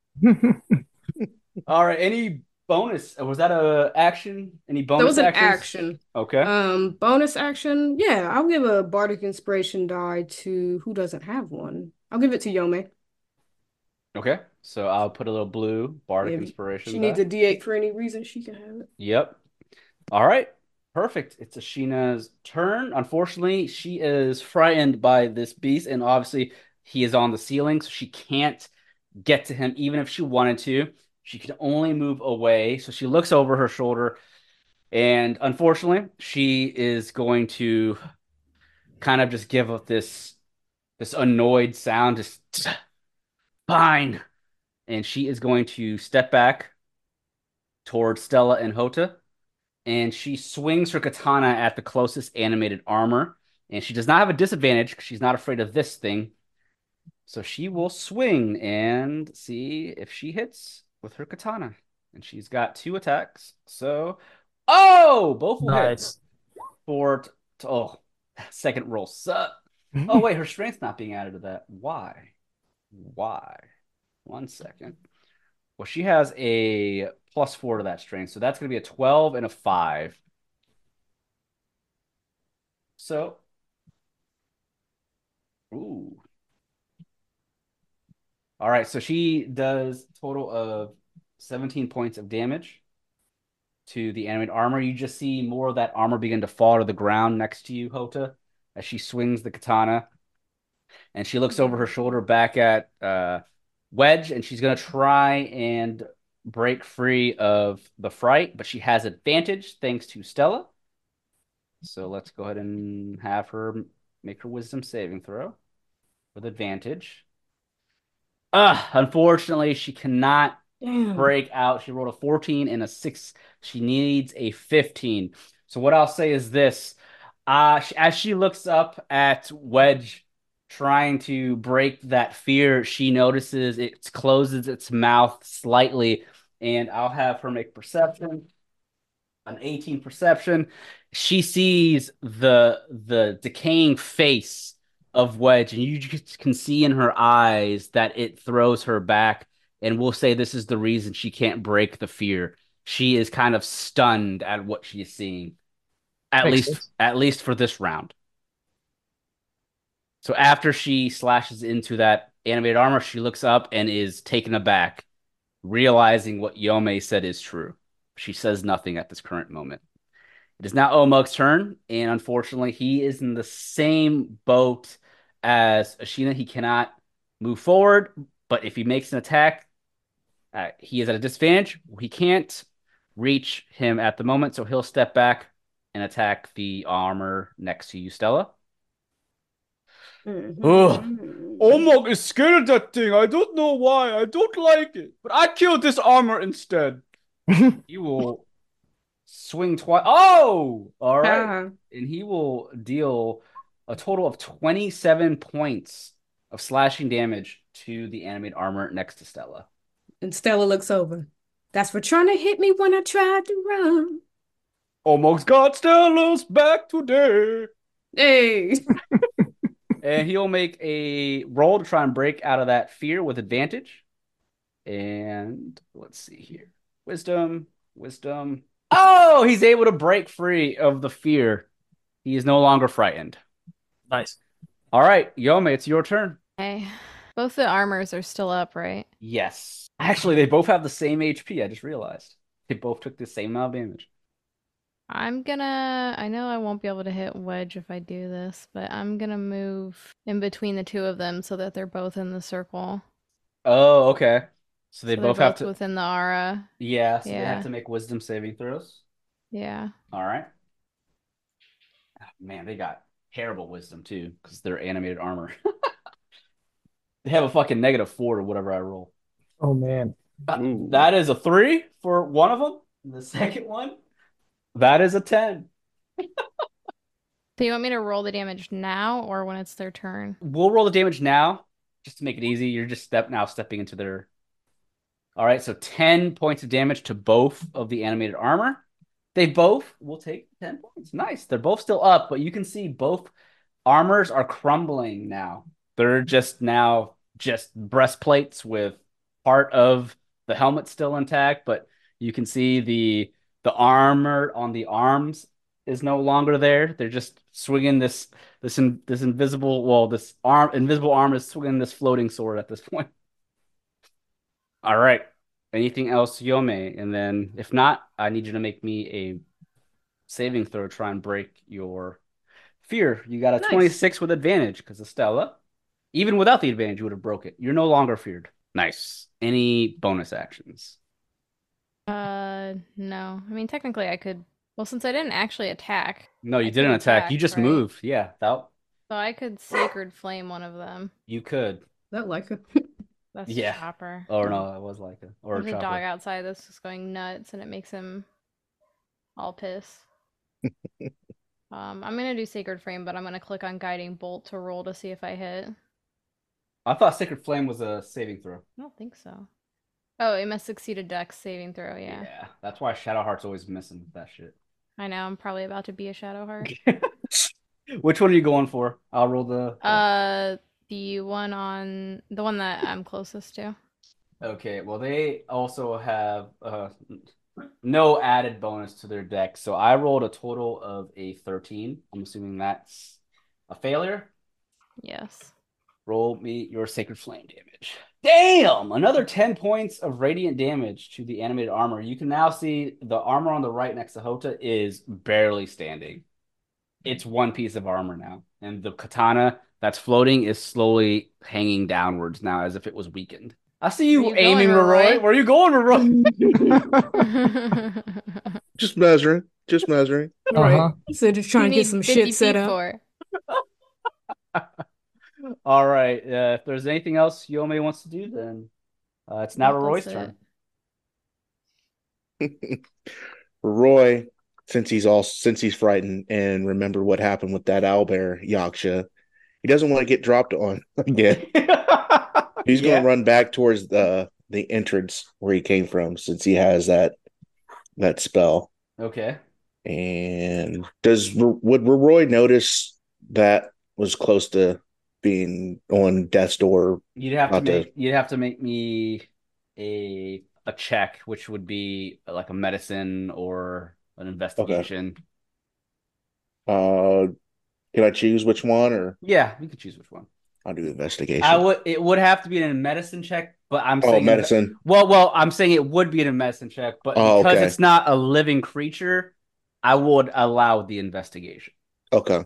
Speaker 2: All right. Any bonus? Was that a action? Any bonus
Speaker 5: That was an
Speaker 2: actions?
Speaker 5: action.
Speaker 2: Okay.
Speaker 5: Um, bonus action. Yeah, I'll give a bardic inspiration die to who doesn't have one. I'll give it to Yome.
Speaker 2: Okay. So I'll put a little blue bardic
Speaker 5: If
Speaker 2: inspiration.
Speaker 5: she
Speaker 2: die.
Speaker 5: needs a D eight for any reason, she can have it.
Speaker 2: Yep. All right. Perfect. It's Ashina's turn. Unfortunately, she is frightened by this beast, and obviously he is on the ceiling, so she can't get to him even if she wanted to. She can only move away. So she looks over her shoulder, and unfortunately, she is going to kind of just give up this this annoyed sound, just fine. And she is going to step back towards Stella and Hota. And she swings her katana at the closest animated armor. And she does not have a disadvantage because she's not afraid of this thing. So she will swing and see if she hits with her katana. And she's got two attacks. So, oh, both will hit
Speaker 3: Nice.
Speaker 2: for, t- t- oh, second roll. Suck. Oh, wait, her strength's not being added to that. Why? Why? One second. Well, she has a plus four to that strength, so that's going to be a twelve and a five. So, ooh. All right, so she does a total of seventeen points of damage to the animated armor. You just see more of that armor begin to fall to the ground next to you, Hota, as she swings the katana. And she looks over her shoulder back at uh, Wedge, and she's going to try and break free of the fright, but she has advantage thanks to Stella. So let's go ahead and have her make her wisdom saving throw with advantage. Ah, unfortunately, she cannot
Speaker 5: Damn.
Speaker 2: break out. She rolled a fourteen and a six. She needs a fifteen. So what I'll say is this. Uh, as she looks up at Wedge trying to break that fear, she notices it closes its mouth slightly, and I'll have her make perception. An eighteen perception. She sees the the decaying face of Wedge, and you just can see in her eyes that it throws her back. And we'll say this is the reason she can't break the fear. She is kind of stunned at what she's seeing, at
Speaker 3: Makes
Speaker 2: least
Speaker 3: sense.
Speaker 2: at least for this round. So after she slashes into that animated armor, she looks up and is taken aback, realizing what Yome said is true. She says nothing at this current moment. It is now Omug's turn, and unfortunately, he is in the same boat as Ashina. He cannot move forward, but if he makes an attack, uh, he is at a disadvantage. He can't reach him at the moment, so he'll step back and attack the armor next to you, Stella.
Speaker 5: Mhm.
Speaker 1: Ugh. Omog is scared of that thing. I don't know why. I don't like it. But I killed this armor instead.
Speaker 2: He will swing twice. Oh, all right.
Speaker 5: Ah.
Speaker 2: And he will deal a total of twenty-seven points of slashing damage to the animated armor next to Stella.
Speaker 5: And Stella looks over. That's for trying to hit me when I tried to run.
Speaker 1: Omog's got Stella's back today.
Speaker 5: Hey.
Speaker 2: And he'll make a roll to try and break out of that fear with advantage. And let's see here. Wisdom, wisdom. Oh, he's able to break free of the fear. He is no longer frightened.
Speaker 3: Nice.
Speaker 2: All right, Yome, it's your turn.
Speaker 7: Okay. Both the armors are still up, right?
Speaker 2: Yes. Actually, they both have the same H P. I just realized. They both took the same amount of damage.
Speaker 7: I'm gonna, I know I won't be able to hit Wedge if I do this, but I'm gonna move in between the two of them so that they're both in the circle.
Speaker 2: Oh, okay. So they
Speaker 7: So
Speaker 2: both
Speaker 7: they're
Speaker 2: have
Speaker 7: both
Speaker 2: to.
Speaker 7: within the aura.
Speaker 2: Yeah, so they
Speaker 7: Yeah.
Speaker 2: have to make wisdom saving throws.
Speaker 7: Yeah.
Speaker 2: All right. Oh, man, they got terrible wisdom too because they're animated armor. They have a fucking negative four to whatever I roll.
Speaker 3: Oh man.
Speaker 2: Uh,
Speaker 1: Ooh.
Speaker 2: that is a three for one of them. The second one, that is a ten.
Speaker 7: So you want me to roll the damage now or when it's their turn?
Speaker 2: We'll roll the damage now just to make it easy. You're just step now stepping into their. All right, so ten points of damage to both of the animated armor. They both will take ten points. Nice. They're both still up, but you can see both armors are crumbling now. They're just now just breastplates with part of the helmet still intact, but you can see the the armor on the arms is no longer there. They're just swinging this this in, this invisible well this arm invisible arm is swinging this floating sword at this point. All right. Anything else, Yome? And then if not, I need you to make me a saving throw to try and break your fear. You got a
Speaker 5: Nice.
Speaker 2: twenty-six with advantage because Estella. Even without the advantage, you would have broke it. You're no longer feared. Nice. Any bonus actions?
Speaker 7: Uh, no. I mean, technically I could, well, since I didn't actually attack,
Speaker 2: No, you
Speaker 7: I
Speaker 2: didn't
Speaker 7: could
Speaker 2: attack. You just
Speaker 7: right?
Speaker 2: moved. Yeah, that
Speaker 7: So I could Sacred Flame one of them.
Speaker 2: you could.
Speaker 5: That like a
Speaker 7: That's
Speaker 2: Yeah.
Speaker 7: Chopper.
Speaker 2: Or no, it was like a or a
Speaker 7: There's a
Speaker 2: chopper.
Speaker 7: dog outside that's just going nuts and it makes him all pissed. um, I'm gonna do Sacred Flame, but I'm gonna click on Guiding Bolt to roll to see if I hit.
Speaker 2: I thought Sacred Flame was a saving throw.
Speaker 7: I don't think so. Oh, it must succeed a Dex saving throw, yeah.
Speaker 2: That's why Shadowheart's always missing with that shit.
Speaker 7: I know, I'm probably about to be a Shadowheart.
Speaker 2: Which one are you going for? I'll roll the.
Speaker 7: uh, the one on, the one that I'm closest to.
Speaker 2: Okay, well, they also have uh, no added bonus to their deck. So I rolled a total of a thirteen. I'm assuming that's a failure.
Speaker 7: Yes.
Speaker 2: Roll me your Sacred Flame damage. Damn! Another ten points of radiant damage to the animated armor. You can now see the armor on the right next to Hota is barely standing. It's one piece of armor now. And the katana that's floating is slowly hanging downwards now as if it was weakened. I see you,
Speaker 7: Where you
Speaker 2: aiming,
Speaker 7: going,
Speaker 2: Leroy.
Speaker 7: Leroy?
Speaker 2: Where are you going, Leroy?
Speaker 6: Just measuring. Just measuring.
Speaker 5: Right.
Speaker 3: Uh-huh.
Speaker 5: So just trying to get some shit set up.
Speaker 7: For.
Speaker 2: All right. Uh, if there's anything else Yome wants to do, then uh, it's now
Speaker 7: Nope,
Speaker 2: Leroy's
Speaker 7: that's
Speaker 2: turn.
Speaker 6: Roy, since he's all since he's frightened and remember what happened with that owlbear Yaksha, he doesn't want to get dropped on again. He's
Speaker 2: Yeah.
Speaker 6: going to run back towards the the entrance where he came from, since he has that that spell.
Speaker 2: Okay.
Speaker 6: And does would Roy notice that was close to being on death's door?
Speaker 2: You'd have to
Speaker 6: Not to-
Speaker 2: make you'd have to make me a a check, which would be like a medicine or an investigation.
Speaker 6: Uh, can I choose which one, or
Speaker 2: Yeah, you can choose which one.
Speaker 6: I'll do investigation?
Speaker 2: I would. It would have to be in a medicine check, but I'm
Speaker 6: Oh,
Speaker 2: saying
Speaker 6: medicine.
Speaker 2: Well, well, I'm saying it would be in a medicine check, but
Speaker 6: Oh,
Speaker 2: because
Speaker 6: okay.
Speaker 2: it's not a living creature, I would allow the investigation.
Speaker 6: Okay.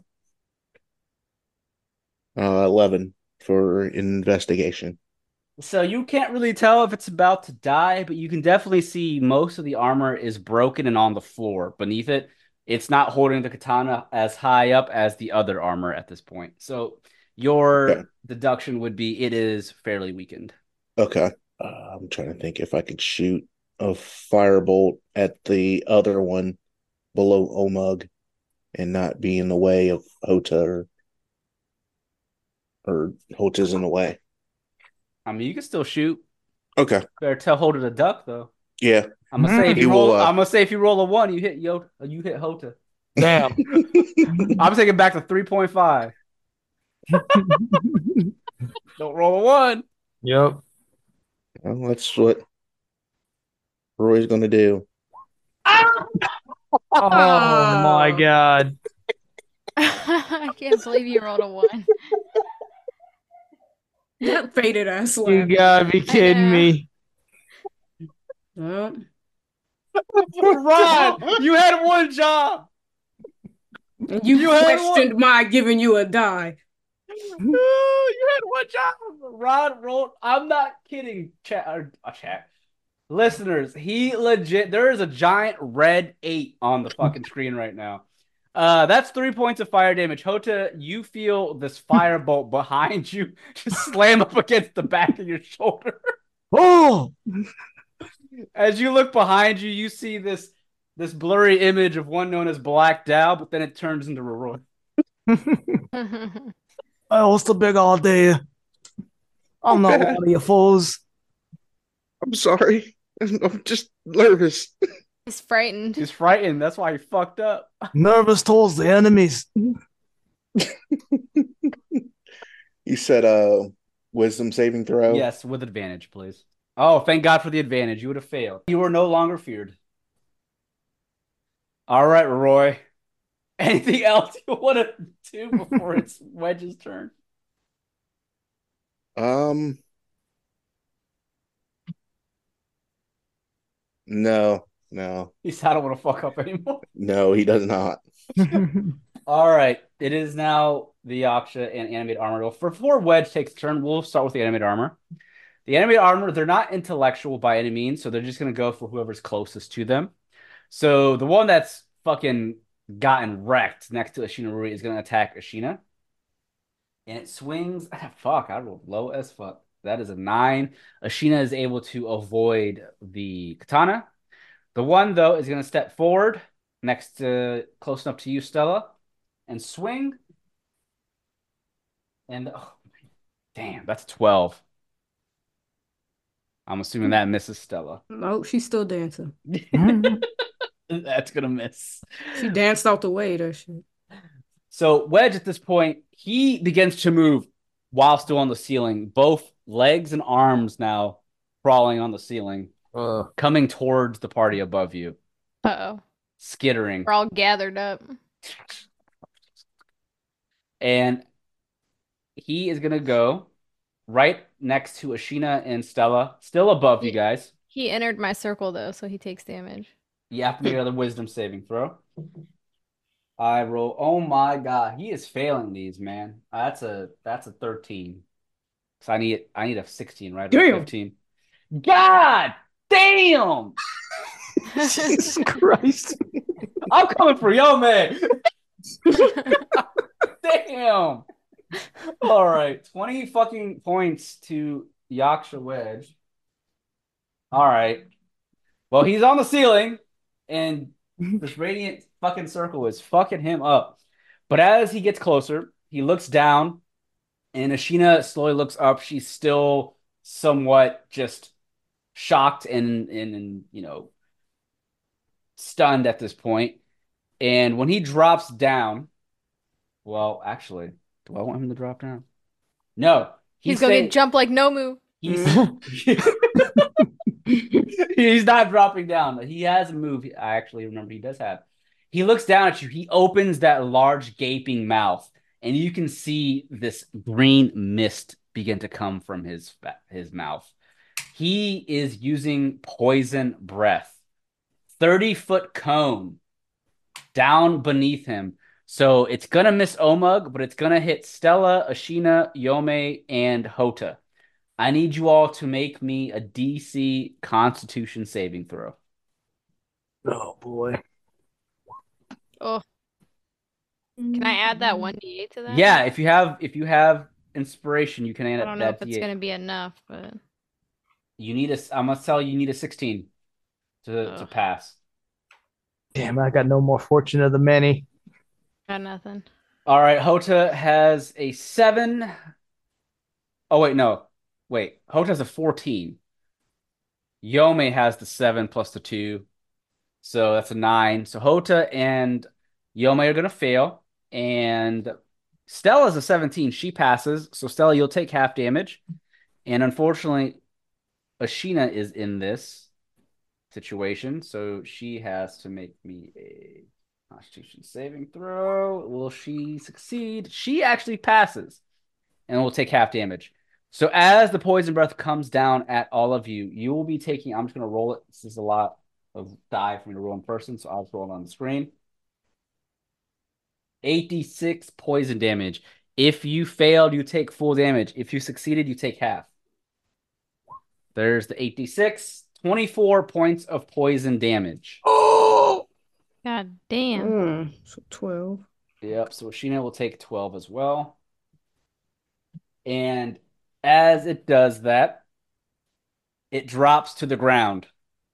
Speaker 6: Uh, eleven for investigation.
Speaker 2: So you can't really tell if it's about to die, but you can definitely see most of the armor is broken and on the floor beneath it. It's not holding the katana as high up as the other armor at this point. So your
Speaker 6: Okay.
Speaker 2: deduction would be it is fairly weakened.
Speaker 6: Okay. Uh, I'm trying to think if I could shoot a firebolt at the other one below Omug and not be in the way of Hota, or, or Hota's in the way.
Speaker 2: I mean, you can still shoot.
Speaker 6: Okay.
Speaker 2: Better tell Hota to duck though.
Speaker 6: Yeah.
Speaker 2: I'm gonna say if
Speaker 6: He
Speaker 2: you roll,
Speaker 6: will, uh,
Speaker 2: I'm gonna say if you roll a one, you hit Yo, you hit Hota.
Speaker 3: Damn.
Speaker 2: I'm taking back to three point five. Don't roll a one.
Speaker 3: Yep.
Speaker 6: Well, that's what Roy's going to do.
Speaker 3: Oh my god.
Speaker 7: I can't believe you rolled a one.
Speaker 5: That faded ass
Speaker 3: You
Speaker 5: laugh.
Speaker 3: gotta be kidding me.
Speaker 5: Well,
Speaker 2: Rod, you had one job.
Speaker 5: you,
Speaker 2: You had
Speaker 5: questioned my giving you a die.
Speaker 2: You had one job. Rod rolled. I'm not kidding. Chat, or, uh, chat. Listeners, he legit. There is a giant red eight on the fucking screen right now. Uh, that's three points of fire damage. Hota, you feel this firebolt behind you just slam up against the back of your shoulder.
Speaker 3: Oh,
Speaker 2: As you look behind you, you see this this blurry image of one known as Black Dow, but then it turns into Roy.
Speaker 3: I was the big all day. I'm not
Speaker 6: Okay.
Speaker 3: one of your fools.
Speaker 6: I'm sorry. I'm just nervous.
Speaker 7: He's frightened.
Speaker 2: He's frightened. That's why he fucked up.
Speaker 3: Nervous towards the enemies.
Speaker 6: You said uh wisdom saving throw?
Speaker 2: Yes, with advantage, please. Oh, thank God for the advantage. You would have failed. You are no longer feared. All right, Roy. Anything else you want to do before it's Wedge's turn?
Speaker 6: Um No, no,
Speaker 2: He said, I don't want to fuck up anymore.
Speaker 6: no, he does not.
Speaker 2: All right. It is now the Yaksha and animated armor. Well, for before Wedge takes turn, we'll start with the animated armor. The animated armor, they're not intellectual by any means, so they're just going to go for whoever's closest to them. So the one that's fucking gotten wrecked next to Ashina Rui is going to attack Ashina. And it swings. Fuck, I rolled low as fuck. That is a nine. Ashina is able to avoid the katana. The one, though, is going to step forward next to, close enough to you, Stella, and swing. And, oh, damn, that's twelve. I'm assuming that misses Stella.
Speaker 5: Nope, she's still dancing.
Speaker 2: That's going to miss.
Speaker 5: She danced out the way, that shit.
Speaker 2: So Wedge, at this point, he begins to move while still on the ceiling. Both legs and arms now crawling on the ceiling,
Speaker 3: Uh,
Speaker 2: coming towards the party above you,
Speaker 7: Uh-oh.
Speaker 2: skittering.
Speaker 7: We're all gathered up.
Speaker 2: And he is going to go right next to Ashina and Stella, still above you
Speaker 7: He-
Speaker 2: guys.
Speaker 7: He entered my circle though, so he takes damage.
Speaker 2: You have to make another wisdom saving throw. I roll. Oh my god, he is failing these, man. That's a that's a thirteen. So I need I need a sixteen, right? Or
Speaker 5: Damn.
Speaker 2: fifteen. God damn!
Speaker 3: Jesus Christ.
Speaker 2: I'm coming for yo, man. Damn. All right, twenty fucking points to Yaksha Wedge. All right. Well, he's on the ceiling, and this radiant fucking circle is fucking him up. But as he gets closer, he looks down, and Ashina slowly looks up. She's still somewhat just shocked and, and, and you know, stunned at this point. And when he drops down, well, actually, do I want him to drop down? No.
Speaker 7: He's gonna
Speaker 2: staying-
Speaker 7: get jump like Nomu.
Speaker 2: He's he's not dropping down. He has a move. I actually remember he does have. He looks down at you. He opens that large gaping mouth, and you can see this green mist begin to come from his his mouth. He is using poison breath. thirty foot cone down beneath him. So it's gonna miss Omug, but it's gonna hit Stella, Ashina, Yome, and Hota. I need you all to make me a D C Constitution saving throw.
Speaker 3: Oh boy.
Speaker 7: Oh. Can I add that one d eight to that?
Speaker 2: Yeah, if you have if you have inspiration, you can add
Speaker 7: I don't know
Speaker 2: that
Speaker 7: if it's
Speaker 2: D eight.
Speaker 7: gonna be enough, but
Speaker 2: You need a. I'm gonna tell you, you need a sixteen to to
Speaker 7: Ugh.
Speaker 2: pass.
Speaker 3: Damn, I got no more fortune of the many.
Speaker 7: got nothing.
Speaker 2: All right, Hota has a seven. Oh wait, no, wait. Hota has a fourteen. Yome has the seven plus the two, so that's a nine. So Hota and Yome are gonna fail, and Stella's a seventeen. She passes. So Stella, you'll take half damage, and unfortunately, Ashina is in this situation, so she has to make me a Constitution saving throw. Will she succeed? She actually passes, and will take half damage. So as the poison breath comes down at all of you, you will be taking. I'm just going to roll it. This is a lot of die for me to roll in person, so I'll just roll it on the screen. eighty-six poison damage. If you failed, you take full damage. If you succeeded, you take half. There's the eighty-six. twenty-four points of poison damage.
Speaker 3: Oh,
Speaker 7: God damn.
Speaker 5: Mm, so twelve.
Speaker 2: Yep, so Ashina will take twelve as well. And as it does that, it drops to the ground.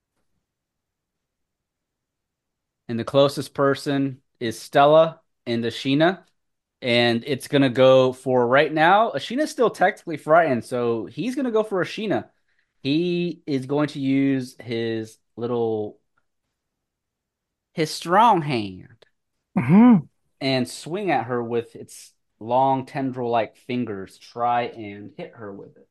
Speaker 2: And the closest person is Stella and Ashina. And it's going to go for right now. Ashina's still technically frightened, so he's going to go for Ashina. He is going to use his little, his strong hand
Speaker 3: Mhm.
Speaker 2: and swing at her with its long tendril-like fingers. Try and hit her with it.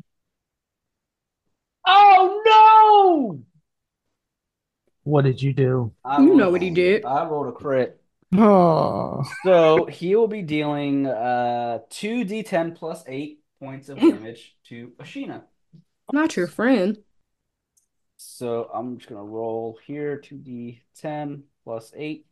Speaker 2: Oh no!
Speaker 3: What did you do?
Speaker 2: I
Speaker 5: You
Speaker 2: rolled-
Speaker 5: know what he did.
Speaker 2: I rolled a crit.
Speaker 3: Oh,
Speaker 2: So he will be dealing uh two d ten plus eight points of damage to Ashina.
Speaker 5: Not your friend.
Speaker 2: So I'm just gonna roll here two d ten plus eight.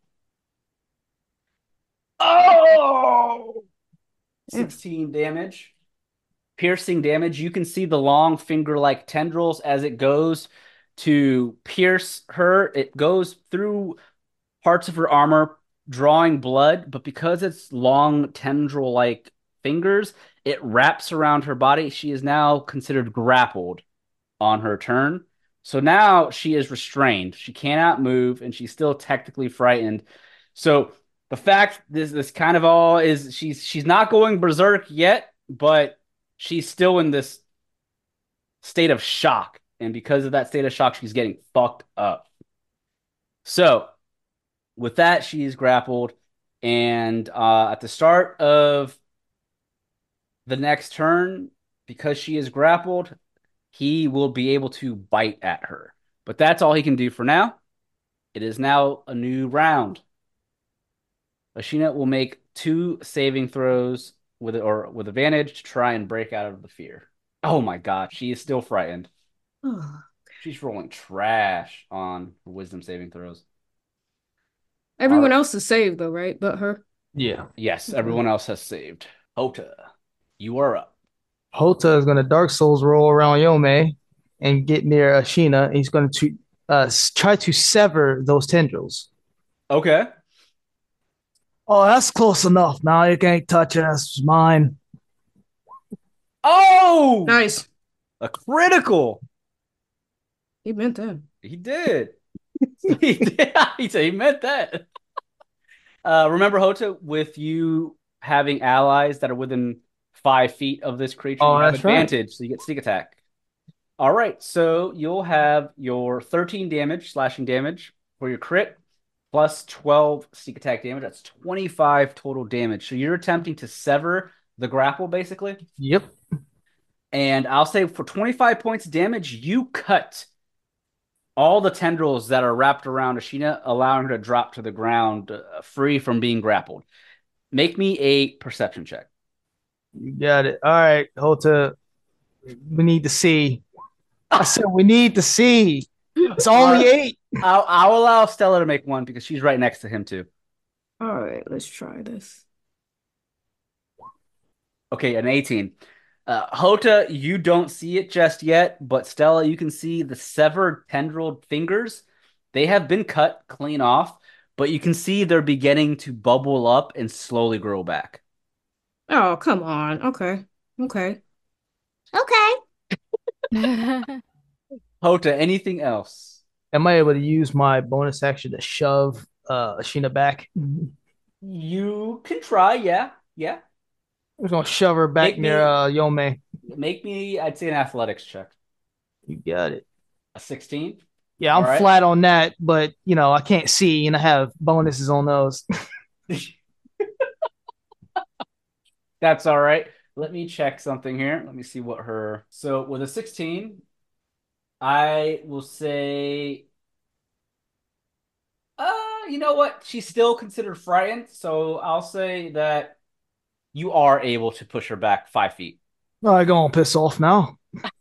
Speaker 2: Oh! sixteen damage. Piercing damage. You can see the long finger-like tendrils as it goes to pierce her. It goes through parts of her armor, drawing blood, but because it's long tendril-like fingers, it wraps around her body. She is now considered grappled on her turn. So now she is restrained. She cannot move, and she's still technically frightened. So the fact this this kind of all is she's she's not going berserk yet, but she's still in this state of shock. And because of that state of shock, she's getting fucked up. So with that, she is grappled. And uh, at the start of the next turn, because she is grappled, he will be able to bite at her. But that's all he can do for now. It is now a new round. Ashina will make two saving throws with or with advantage to try and break out of the fear. Oh my god, she is still frightened. She's rolling trash on wisdom saving throws.
Speaker 5: Everyone
Speaker 2: Alright.
Speaker 5: else is saved though, right? But her.
Speaker 3: Yeah.
Speaker 2: Yes, everyone else has saved. Hota, you are up.
Speaker 3: Hota is going to Dark Souls roll around Yome and get near Ashina. He's going to uh, try to sever those tendrils.
Speaker 2: Okay.
Speaker 3: Oh, that's close enough. Now you can't touch it. That's mine.
Speaker 2: Oh!
Speaker 5: Nice.
Speaker 2: A critical.
Speaker 5: He meant that.
Speaker 2: He did. he did. He said he meant that. Uh, remember, Hota, with you having allies that are within five feet of this creature,
Speaker 3: Oh,
Speaker 2: you have
Speaker 3: that's right.
Speaker 2: advantage, so you get sneak attack. All right, so you'll have your thirteen damage, slashing damage for your crit, plus twelve sneak attack damage. That's twenty-five total damage. So you're attempting to sever the grapple, basically.
Speaker 3: Yep.
Speaker 2: And I'll say for twenty-five points of damage, you cut all the tendrils that are wrapped around Ashina, allowing her to drop to the ground uh, free from being grappled. Make me a perception check.
Speaker 3: You got it. All right, Hota. We need to see. I said we need to see. It's only
Speaker 2: All right.
Speaker 3: eight.
Speaker 2: I'll, I'll allow Stella to make one because she's right next to him, too.
Speaker 5: All right, let's try this.
Speaker 2: Okay, an eighteen. Uh, Hota, you don't see it just yet, but Stella, you can see the severed tendril fingers. They have been cut clean off, but you can see they're beginning to bubble up and slowly grow back.
Speaker 5: Oh, come on. Okay. Okay.
Speaker 4: Okay.
Speaker 2: Hota, anything else?
Speaker 3: Am I able to use my bonus action to shove uh, Ashina back? I'm
Speaker 2: You can try, yeah. Yeah.
Speaker 3: just gonna shove her back
Speaker 2: Make
Speaker 3: near
Speaker 2: me-
Speaker 3: uh, Yome.
Speaker 2: Make me, I'd say, an athletics check.
Speaker 3: You got it.
Speaker 2: A sixteen?
Speaker 3: Yeah, I'm
Speaker 2: All right.
Speaker 3: flat on that, but you know I can't see, and I have bonuses on those.
Speaker 2: That's all right. Let me check something here. Let me see what her. So with a sixteen, I will say, uh, you know what? She's still considered frightened, so I'll say that you are able to push her back five feet.
Speaker 3: All right, go on, piss off now.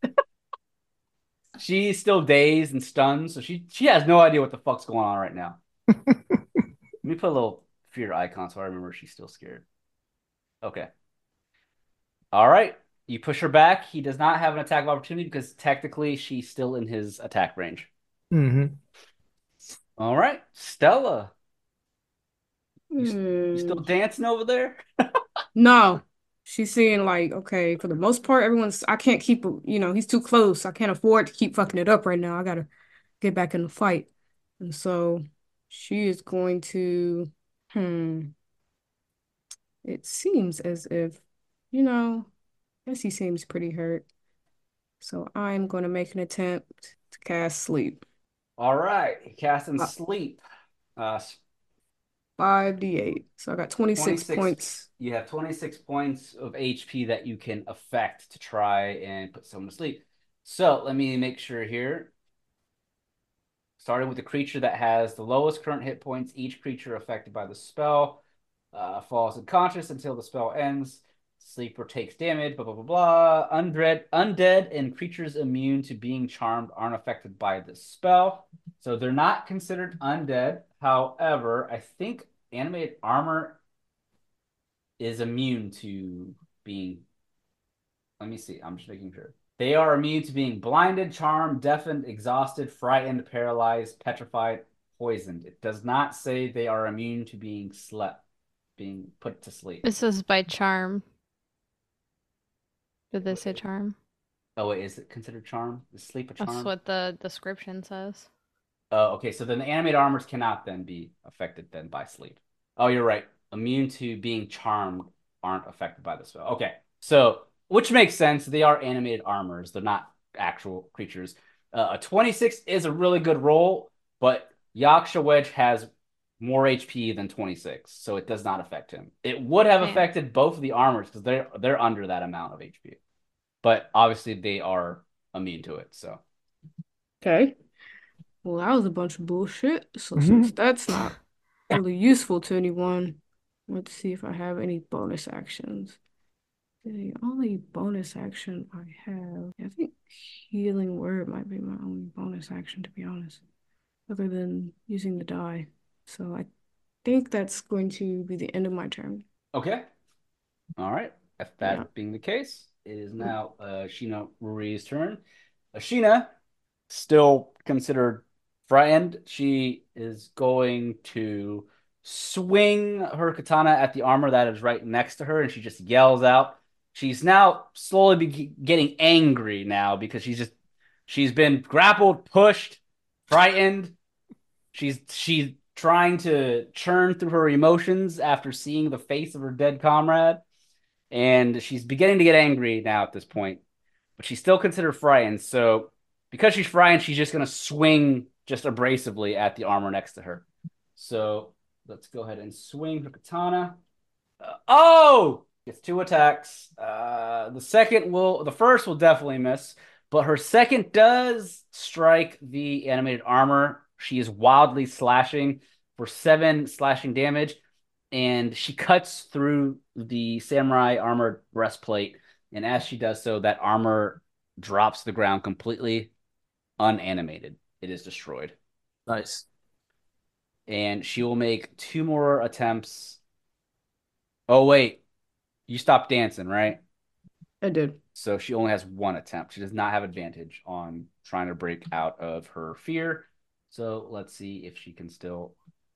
Speaker 2: She's still dazed and stunned, so she she has no idea what the fuck's going on right now. Let me put a little fear icon so I remember she's still scared. Okay. All right. You push her back. He does not have an attack of opportunity because technically she's still in his attack range.
Speaker 3: Mm-hmm.
Speaker 2: All right. Stella, you
Speaker 5: Hmm.
Speaker 2: still dancing over there?
Speaker 5: No. She's seeing like, okay, for the most part, everyone's, I can't keep, you know, he's too close. I can't afford to keep fucking it up right now. I gotta get back in the fight. And so she is going to, hmm. It seems as if, you know, I guess he seems pretty hurt. So I'm going to make an attempt to cast sleep.
Speaker 2: All right. Casting
Speaker 5: Uh,
Speaker 2: sleep. Uh,
Speaker 5: five d eight. So I got twenty-six
Speaker 2: twenty-six
Speaker 5: points.
Speaker 2: You have twenty-six points of H P that you can affect to try and put someone to sleep. So let me make sure here. Starting with the creature that has the lowest current hit points, each creature affected by the spell uh, falls unconscious until the spell ends. Sleeper takes damage, blah, blah, blah, blah. Undead, undead and creatures immune to being charmed aren't affected by this spell. So they're not considered undead. However, I think animated armor is immune to being... Let me see. I'm just making sure. They are immune to being blinded, charmed, deafened, exhausted, frightened, paralyzed, petrified, poisoned. It does not say they are immune to being slept, being put to sleep.
Speaker 7: This is by charm. Did they say charm?
Speaker 2: Oh, wait, is it considered charm? Is sleep a charm?
Speaker 7: That's what the description says.
Speaker 2: Oh, okay. So then the animated armors cannot then be affected then by sleep. Oh, you're right. Immune to being charmed aren't affected by the spell. Okay. So, which makes sense. They are animated armors. They're not actual creatures. Uh, a twenty-six is a really good roll, but Yaksha Wedge has more H P than twenty-six, so it does not affect him. It would have
Speaker 7: Damn.
Speaker 2: affected both of the armors because they're they're under that amount of H P. But obviously they are immune to it. So
Speaker 5: Okay. Well, that was a bunch of bullshit. So since that's not really useful to anyone, let's see if I have any bonus actions. The only bonus action I have, I think healing word might be my only bonus action, to be honest, other than using the die. So I think that's going to be the end of my turn.
Speaker 2: okay, all right. If that
Speaker 5: Yeah.
Speaker 2: being the case, it is now uh, Sheena Ruri's turn. Ashina, still considered frightened, she is going to swing her katana at the armor that is right next to her, and she just yells out. She's now slowly be getting angry now because she's just she's been grappled, pushed, frightened. She's she's trying to churn through her emotions after seeing the face of her dead comrade, and she's beginning to get angry now at this point. But she's still considered frightened, so because she's frightened, she's just gonna swing just abrasively at the armor next to her. So let's go ahead and swing her katana. Uh, oh, gets two attacks. Uh, the second will, the first will definitely miss, but her second does strike the animated armor. She is wildly slashing for seven slashing damage, and she cuts through the samurai armored breastplate. And as she does so, that armor drops to the ground completely unanimated. It is destroyed.
Speaker 3: Nice.
Speaker 2: And she will make two more attempts. Oh, wait. You stopped dancing, right?
Speaker 5: I did.
Speaker 2: So she only has one attempt. She does not have advantage on trying to break out of her fear. So let's see if she can still.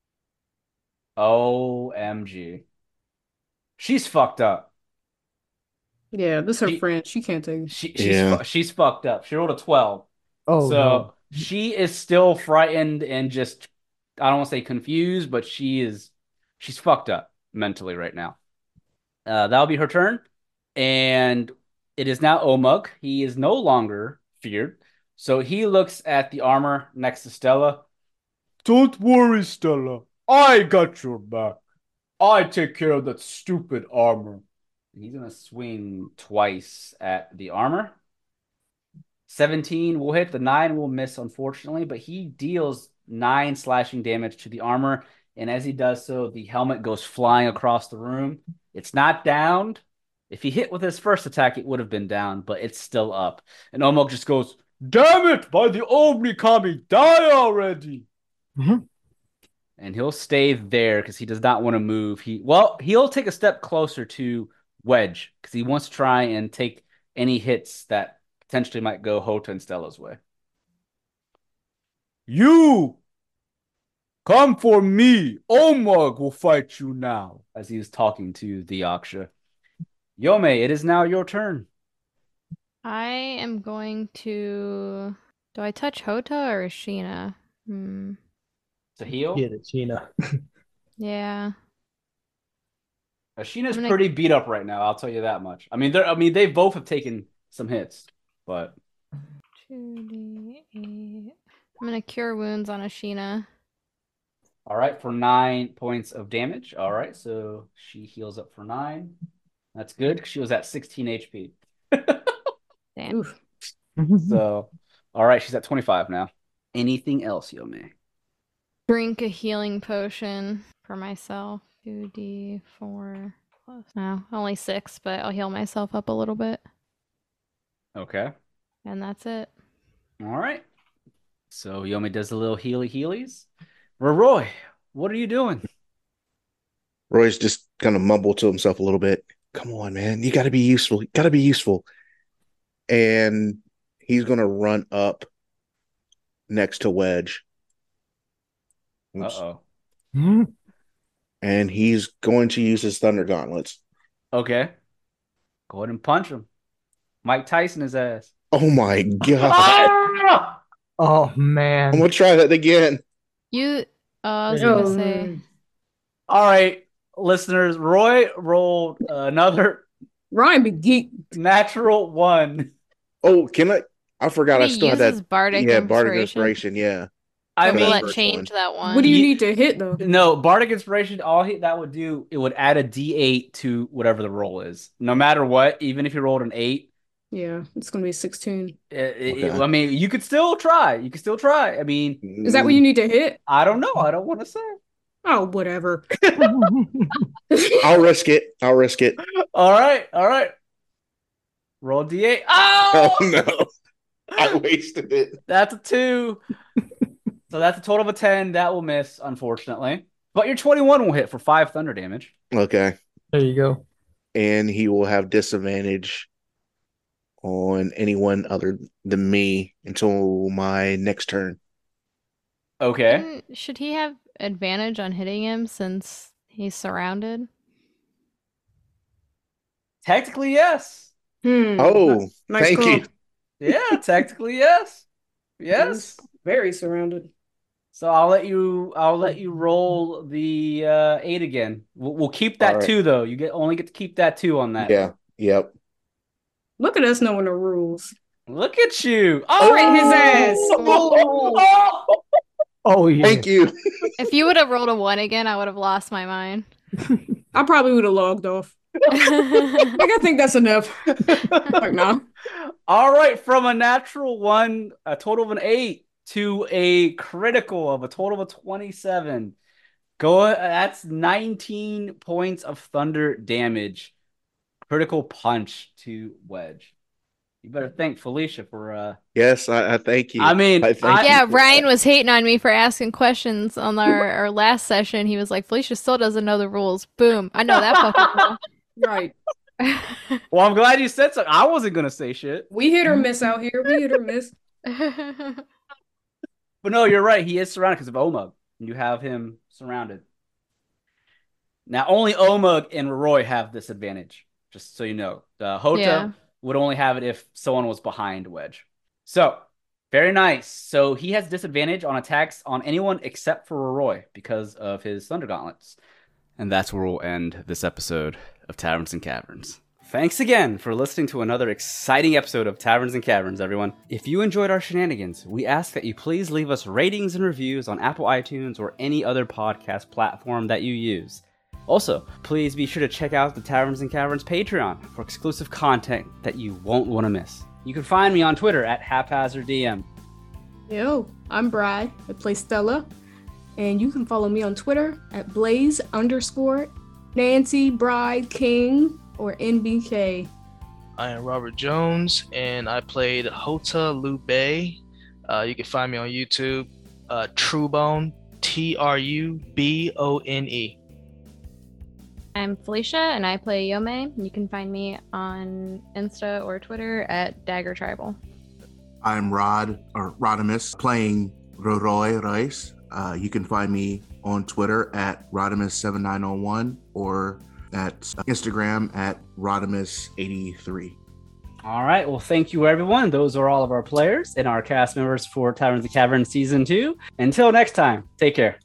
Speaker 2: O M G. She's fucked up.
Speaker 5: Yeah, this is her
Speaker 2: She-
Speaker 5: friend. She can't take it.
Speaker 2: She, she's,
Speaker 6: Yeah.
Speaker 2: fu- she's fucked up. She rolled a twelve.
Speaker 3: Oh,
Speaker 2: so
Speaker 3: no.
Speaker 2: she is still frightened and just, I don't want to say confused, but she is, she's fucked up mentally right now. Uh, that'll be her turn. And it is now Omug. He is no longer feared. So he looks at the armor next to Stella. Don't worry, Stella. I got your back. I take care of that stupid armor. And he's going to swing twice at the armor. seventeen will hit. The nine will miss, unfortunately, but he deals nine slashing damage to the armor. And as he does so, the helmet goes flying across the room. It's not downed. If he hit with his first attack, it would have been down, but it's still up. And Omog just goes, "Damn it, by the Omnikami, die already!"
Speaker 3: Mhm.
Speaker 2: And he'll stay there because he does not want to move. He Well, he'll take a step closer to Wedge because he wants to try and take any hits that potentially might go Hota and Stella's way. You come for me. Omog will fight you now. As he is talking to the Yaksha. Yome, it is now your turn.
Speaker 7: I am going to. Do I touch Hota or Sheena? Hmm.
Speaker 2: To heal.
Speaker 3: Get it, Sheena.
Speaker 7: Yeah.
Speaker 2: Ashina's
Speaker 7: I'm gonna-
Speaker 2: pretty beat up right now. I'll tell you that much. I mean, they're. I mean, they both have taken some hits, but
Speaker 7: two d eight. I'm gonna cure wounds on Ashina.
Speaker 2: all right for nine points of damage. All right, so she heals up for nine. That's good because she was at sixteen H P.
Speaker 7: Damn.
Speaker 5: Oof.
Speaker 2: So, all right, she's at twenty-five now. Anything else, Yome?
Speaker 7: Drink a healing potion for myself. two d four plus. No, only six, but I'll heal myself up a little bit.
Speaker 2: Okay.
Speaker 7: And that's it.
Speaker 2: All right. So Yome does a little healy healies. Roy, what are you doing?
Speaker 6: Roy's just kind of mumble to himself a little bit. Come on, man. You got to be useful. You got to be useful. And he's going to run up next to Wedge.
Speaker 2: Uh
Speaker 6: Oops.
Speaker 2: oh.
Speaker 3: Mhm.
Speaker 6: And he's going to use his Thunder Gauntlets.
Speaker 2: Okay. Go ahead and punch him. Mike Tyson his ass.
Speaker 6: Oh my God.
Speaker 2: Ah!
Speaker 3: Oh, man.
Speaker 6: I'm going to try that again.
Speaker 7: You, uh, I was
Speaker 3: Yeah.
Speaker 7: gonna
Speaker 5: Oh,
Speaker 7: say,
Speaker 2: All right, listeners. Roy rolled another
Speaker 5: Ryan be geek.
Speaker 2: natural one.
Speaker 6: Oh, can I? I forgot I
Speaker 7: he
Speaker 6: still had
Speaker 7: uses
Speaker 6: that.
Speaker 7: bardic
Speaker 6: Yeah, Bardic
Speaker 7: inspiration.
Speaker 6: Inspiration. Yeah.
Speaker 2: I
Speaker 7: Will
Speaker 6: mean-
Speaker 7: that
Speaker 6: First
Speaker 7: change
Speaker 6: one.
Speaker 7: that one?
Speaker 5: What do you
Speaker 2: Ye-
Speaker 5: need to hit though?
Speaker 2: No, Bardic Inspiration, all he, that would do, it would add a D eight to whatever the roll is. No matter what, even if you rolled an eight,
Speaker 5: Yeah, it's gonna be sixteen.
Speaker 2: It- it-
Speaker 6: Okay.
Speaker 2: I mean, you could still try. You could still try. I mean,
Speaker 5: Is that what you need to hit?
Speaker 2: I don't know. I don't want to say.
Speaker 5: Oh, whatever.
Speaker 6: I'll risk it. I'll risk it.
Speaker 2: All right. All right. Roll D eight. Oh,
Speaker 6: Oh no. I wasted it.
Speaker 2: that's a two. So that's a total of a ten. That will miss, unfortunately. But your twenty-one will hit for five thunder damage.
Speaker 6: Okay.
Speaker 3: There you go.
Speaker 6: And he will have disadvantage on anyone other than me until my next turn.
Speaker 2: Okay.
Speaker 7: And should he have advantage on hitting him since he's surrounded?
Speaker 2: Technically, yes.
Speaker 5: Hmm.
Speaker 6: Oh,
Speaker 5: Nice
Speaker 6: thank
Speaker 5: call.
Speaker 6: you.
Speaker 2: Yeah, technically, yes. Yes.
Speaker 5: Very surrounded.
Speaker 2: So I'll let you. I'll let you roll the uh, eight again. We'll, we'll keep that
Speaker 6: All right.
Speaker 2: two though. You get only get to keep that two on that.
Speaker 6: Yeah. Yep.
Speaker 5: Look at us knowing the rules.
Speaker 2: Look at you.
Speaker 5: Oh, right, his ass.
Speaker 2: Oh!
Speaker 3: Oh yeah.
Speaker 6: Thank you.
Speaker 7: If you would have rolled a one again, I would have lost my mind.
Speaker 5: I probably would have logged off. Like, I think that's enough. Like, no.
Speaker 2: All right, from a natural one, a total of an eight, to a critical of a total of a twenty-seven. Go. That's nineteen points of thunder damage. Critical punch to Wedge. You better thank Felicia for. uh
Speaker 6: Yes, I, I thank you.
Speaker 2: I mean,
Speaker 6: I thank
Speaker 2: I-
Speaker 6: you
Speaker 7: Yeah,
Speaker 6: for
Speaker 7: Ryan
Speaker 6: that.
Speaker 7: was hating on me for asking questions on our, our last session. He was like, Felicia still doesn't know the rules. Boom. I know that fucking
Speaker 5: Right.
Speaker 7: rule.
Speaker 2: Well, I'm glad you said so. I wasn't gonna say shit,
Speaker 5: We hit or miss out here. We hit or miss.
Speaker 2: but no, you're right. He is surrounded because of Omug. You have him surrounded. Now, only Omug and Roy have this advantage. Just so you know, the Hota
Speaker 7: Yeah.
Speaker 2: would only have it if someone was behind Wedge. So, very nice. So he has disadvantage on attacks on anyone except for Roy because of his Thunder Gauntlets. And that's where we'll end this episode of Taverns and Caverns. Thanks again for listening to another exciting episode of Taverns and Caverns, everyone. If you enjoyed our shenanigans, we ask that you please leave us ratings and reviews on Apple iTunes or any other podcast platform that you use. Also, please be sure to check out the Taverns and Caverns Patreon for exclusive content that you won't want to miss. You can find me on Twitter at HaphazardDM.
Speaker 5: Yo, I'm Brad. I play Stella. And you can follow me on Twitter at Blaze underscore Nancy Bride King or N B K.
Speaker 8: I am Robert Jones, and I played Hota Lube. Uh, you can find me on YouTube, uh, Trubone, T R U B O N E.
Speaker 7: I'm Felicia, and I play Yome. You can find me on Insta or Twitter at Dagger Tribal.
Speaker 9: I'm Rod, or Rodimus, playing Roroy Rice. Uh, you can find me on Twitter at Rodimus seven nine zero one or at Instagram at Rodimus eighty-three.
Speaker 2: All right. Well, thank you, everyone. Those are all of our players and our cast members for Taverns and Caverns Season two. Until next time, take care.